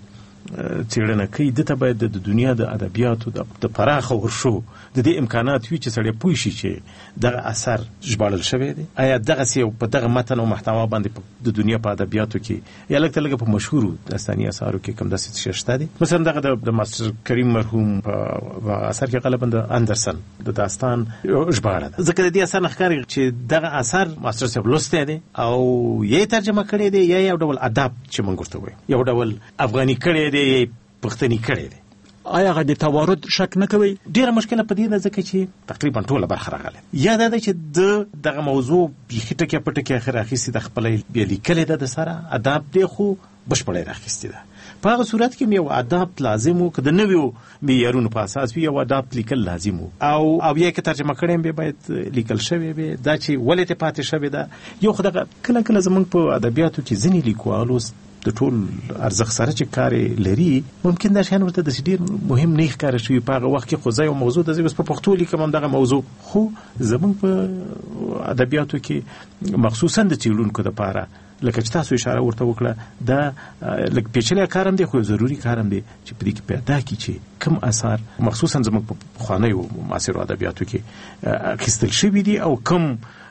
څېړنه کوي دته باید د دنیا د ادبیاتو د پراخه ورشو د دې امکانات وي چې سړی پوه شي چې دغه اثر ژباړل شوی دی آیا دغسې په دغه متن او محتوا باندې د دنیا په ادبیاتو کې یا لږ ته لږه په مشهورو داستاني اثارو کې کوم داسې شی شته دي مثلا دغه د ماستر کریم مرحوم په اثر کې غالبا د اندرسن د داستان ژباړه ده ځکه د دې اثر نه ښکاري چې دغه اثر ماستر صاحب لوستی دی او یې ترجمه کړی دی یا یو ډول ادب چې موږ ورته وایو یو ډول افغاني کړی دی پښتني کړی دی آیا هغه د توارد شک نه کوي؟ ډیره مشکله په دې ده ځکه چې تقریبا ټوله برخه راغله یا دا ده چې د دغه موضوع بیخي ټکې په ټکې اخر اخیستې د خپله بیا لیکلې ده د سره ادب دی خو بشپړی راخیستې ده په هغه صورت کې یو ادب لازم و که د نویو معیارونو په اساس وي یو ادب لیکل لازم و او او یا که ترجمه کړی به باید لیکل شوی وي دا چې ولې ته پاتې شوی ده یو خو دغه کله کله زموږ په ادبیاتو کې ځینې لیکوالو د ټول ارزښت سره چې کار لري ممکن دا شیان ورته داسې ډېر مهم نه ښکاره شوي په هغه وخت کې خو زه یو موضوع د زه اوس په پښتو لیکم همدغه موضوع خو زموږ په ادبیاتو کې مخصوصا د څېړونکو دپاره لکه چې تاسو اشاره ورته وکړه دا لږ پیچلی کار هم دی خو ضروري کار هم دی چې په دې کې پیدا کړي چې کوم اثار مخصوصا زموږ په پخوانیو معاصرو ادبیاتو کې اخیستل شوي دي او کوم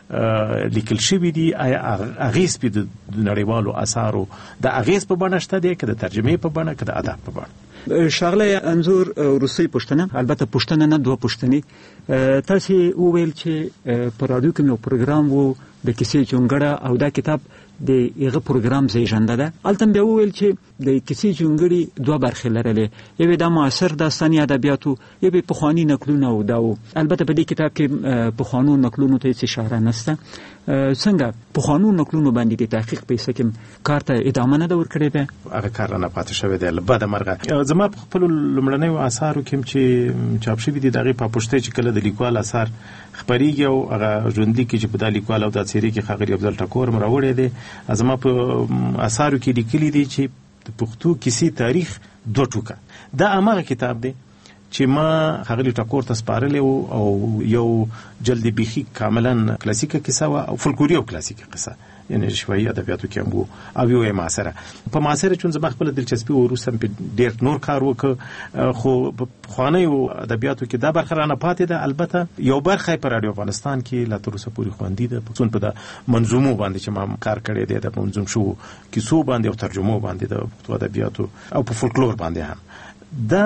لیکل شوي دي آیا اغیز په د نړیوالو اثارو د اغیز په بڼه شته دی که د ترجمې په بڼه که د ادب په بڼه؟ ښاغلی انځور وروستۍ پوښتنه البته پوښتنه نه دوه پوښتنې تاسې وویل چې په راډیو کې یو پروګرام و د کیسې چونګړه او دا کتاب د هغه پروګرام زیږنده ده هلته بیا وویل چې د کیسې چونګړې دوه برخې لرلې یوې د معاصر داستاني ادبیاتو یوې پخواني نقلونه او دا و البته په دې کتاب کې پخوانو نقلونو ته هېڅ اشاره نشته څنګه پخوانو نقلونو باندې د تحقیق په حصه کې کار ته ادامه نه ده ورکړې ده هغه کار رانه پاتې شوی دی له بده مرغه زما په خپلو لومړنیو اثارو کې چې چاپ شوي دي د هغې په پوښتۍ چې کله د لیکوال اثار خپریږي او هغه ژوندلیک کې چې په دا لیکوال او دا څیرې کې ښاغلي افضل ټکور م راوړی دی زما په اثارو کې لیکلي دي چې د پښتو کیسې تاریخ دوه ټوکه دا هماغه کتاب دی چې ما ښاغلي ټکور ته سپارلی و او یو جلد بیخي کاملا کلاسیکه کیسه وه او فولکلوري او کلاسیکه قصه یعنی شفاهي ادبیاتو کې هم وو او یو یې معاصره په معاصره چون زما خپله دلچسپي وروسته هم پې ډېر نور کار وکړ خو په پخوانیو ادبیاتو کې دا برخه رانه پاتې ده البته یو برخه یې په راډیو افغانستان کې لا تر اوسه پورې خوندي ده پڅون په د منظومو باندې چې ما کار کړی دی د منظوم شوو کیسو باندې او ترجمو باندې د پښتو ادبیاتو او په فولکلور باندې هم دا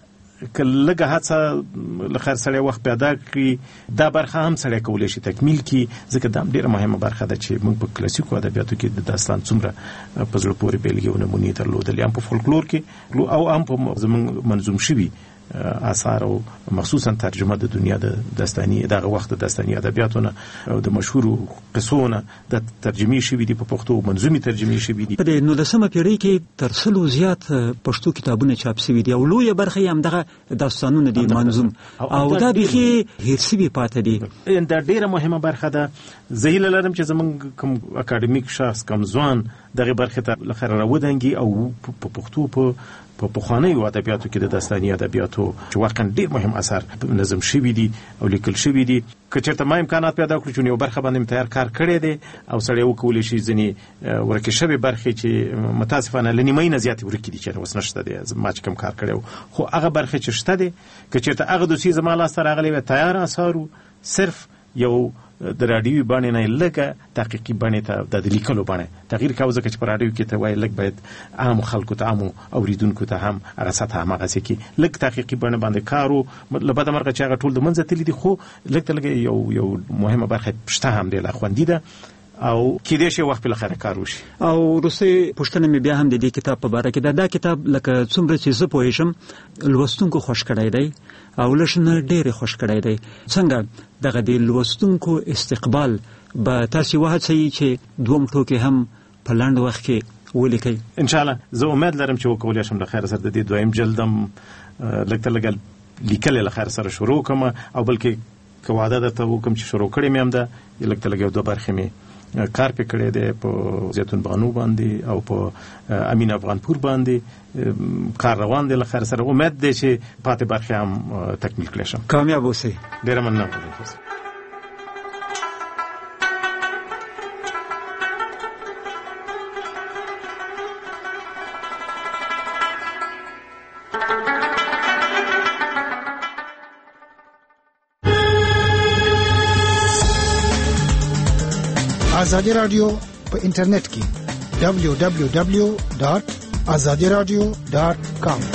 که لږه هڅه له خیر سړی وخت پیدا کړي دا برخه هم سړی کولی شي تکمیل کړي ځکه دا هم ډېره مهمه برخه ده چې موږ په کلاسیکو ادبیاتو کې د داستان څومره په زړه پورې بیلګې او نمونې درلودلې هم په فولکلور کې او هم په زموږ منظوم شوي آثار او مخصوصا ترجمه د دنیا د داستاني دغه وخت د داستاني ادبیاتو نه او د مشهورو قصو نه د ترجمې شوي دي په پښتو منظومي ترجمې شوي دي په نولسمه پیړۍ کې تر سلو زیات پښتو کتابونه چاپ شوي دي او لویه برخه یې همدغه داستانونه دي منظوم او دا بیخي هېر شوي پاتې دي دا ډېره مهمه برخه ده زه هیله لرم چې زموږ کوم اکاډمیک شخص کوم ځوان دغې برخې ته له خیره راودنګي او په پښتو په په پخوانیو ادبیاتو کې د داستاني ادبیاتو چې واقعا ډېر مهم اثر نظم شوي دي او لیکل شوي دي که چېرته ما امکانات پیدا کړو چې یو برخه باندې تیار کار کړی دی او سړی وکولی شي ځینې ورکې شوې برخې چې متاسفانه له نیمایي نه زیاتې ورکې دي چې اوس نشته دی ما چې کوم کار کړی خو هغه برخې چې شته دی که چېرته هغه دوسیې زما لاسته راغلی وی تیار اثارو صرف یو د راډیوي بڼې نه یې لږه تحقیقي بڼې ته د لیکلو بڼه تغییر کوو ځکه چې په راډیو کې ته وایي لږ باید عامو خلکو ته عامو اوریدونکو ته هم هغه سطحه هماغسې کړي لږ تحقیقي بڼه باندې کار و له بده مرغه چې هغه ټول د منځه تللي دي خو لږ ته لږ یو یو مهمه برخه شته هم دی لا خوندي ده او کې دې شي وخت په لخر کار وشي. او روسي پښتنه مې بیا هم د دې کتاب په اړه کې دا, دا کتاب لکه څومره چې زه پوهیږم لوستونکو خوش کړی دی او لښنه ډېر خوش کړی دی. څنګه دغه د لوستونکو استقبال به تاسو وهڅوي چې دوم ټوکې هم په لاند وخت کې ولیکي؟ ان شاء الله زه امید لرم چې وکولای شم د خیر سره د دې دویم جلدم لکه لګل لیکل له خیر سره شروع کوم او بلکې کواده درته وکم چې شروع کړی مې هم ده لکه لګو دوه برخې مې کار په کړی دی په زیتون بانو باندې او په امین افغانپور باندې کار روان دی. له خیر سره امید دی چې پاتې برخې هم تکمیل کړی شم. کامیاب اوسئ. ډیر مننه. آزادی رادیو په انټرنیټ کې دبلیو دبلیو دبلیو ډاٹ آزادی رادیو ډاٹ کام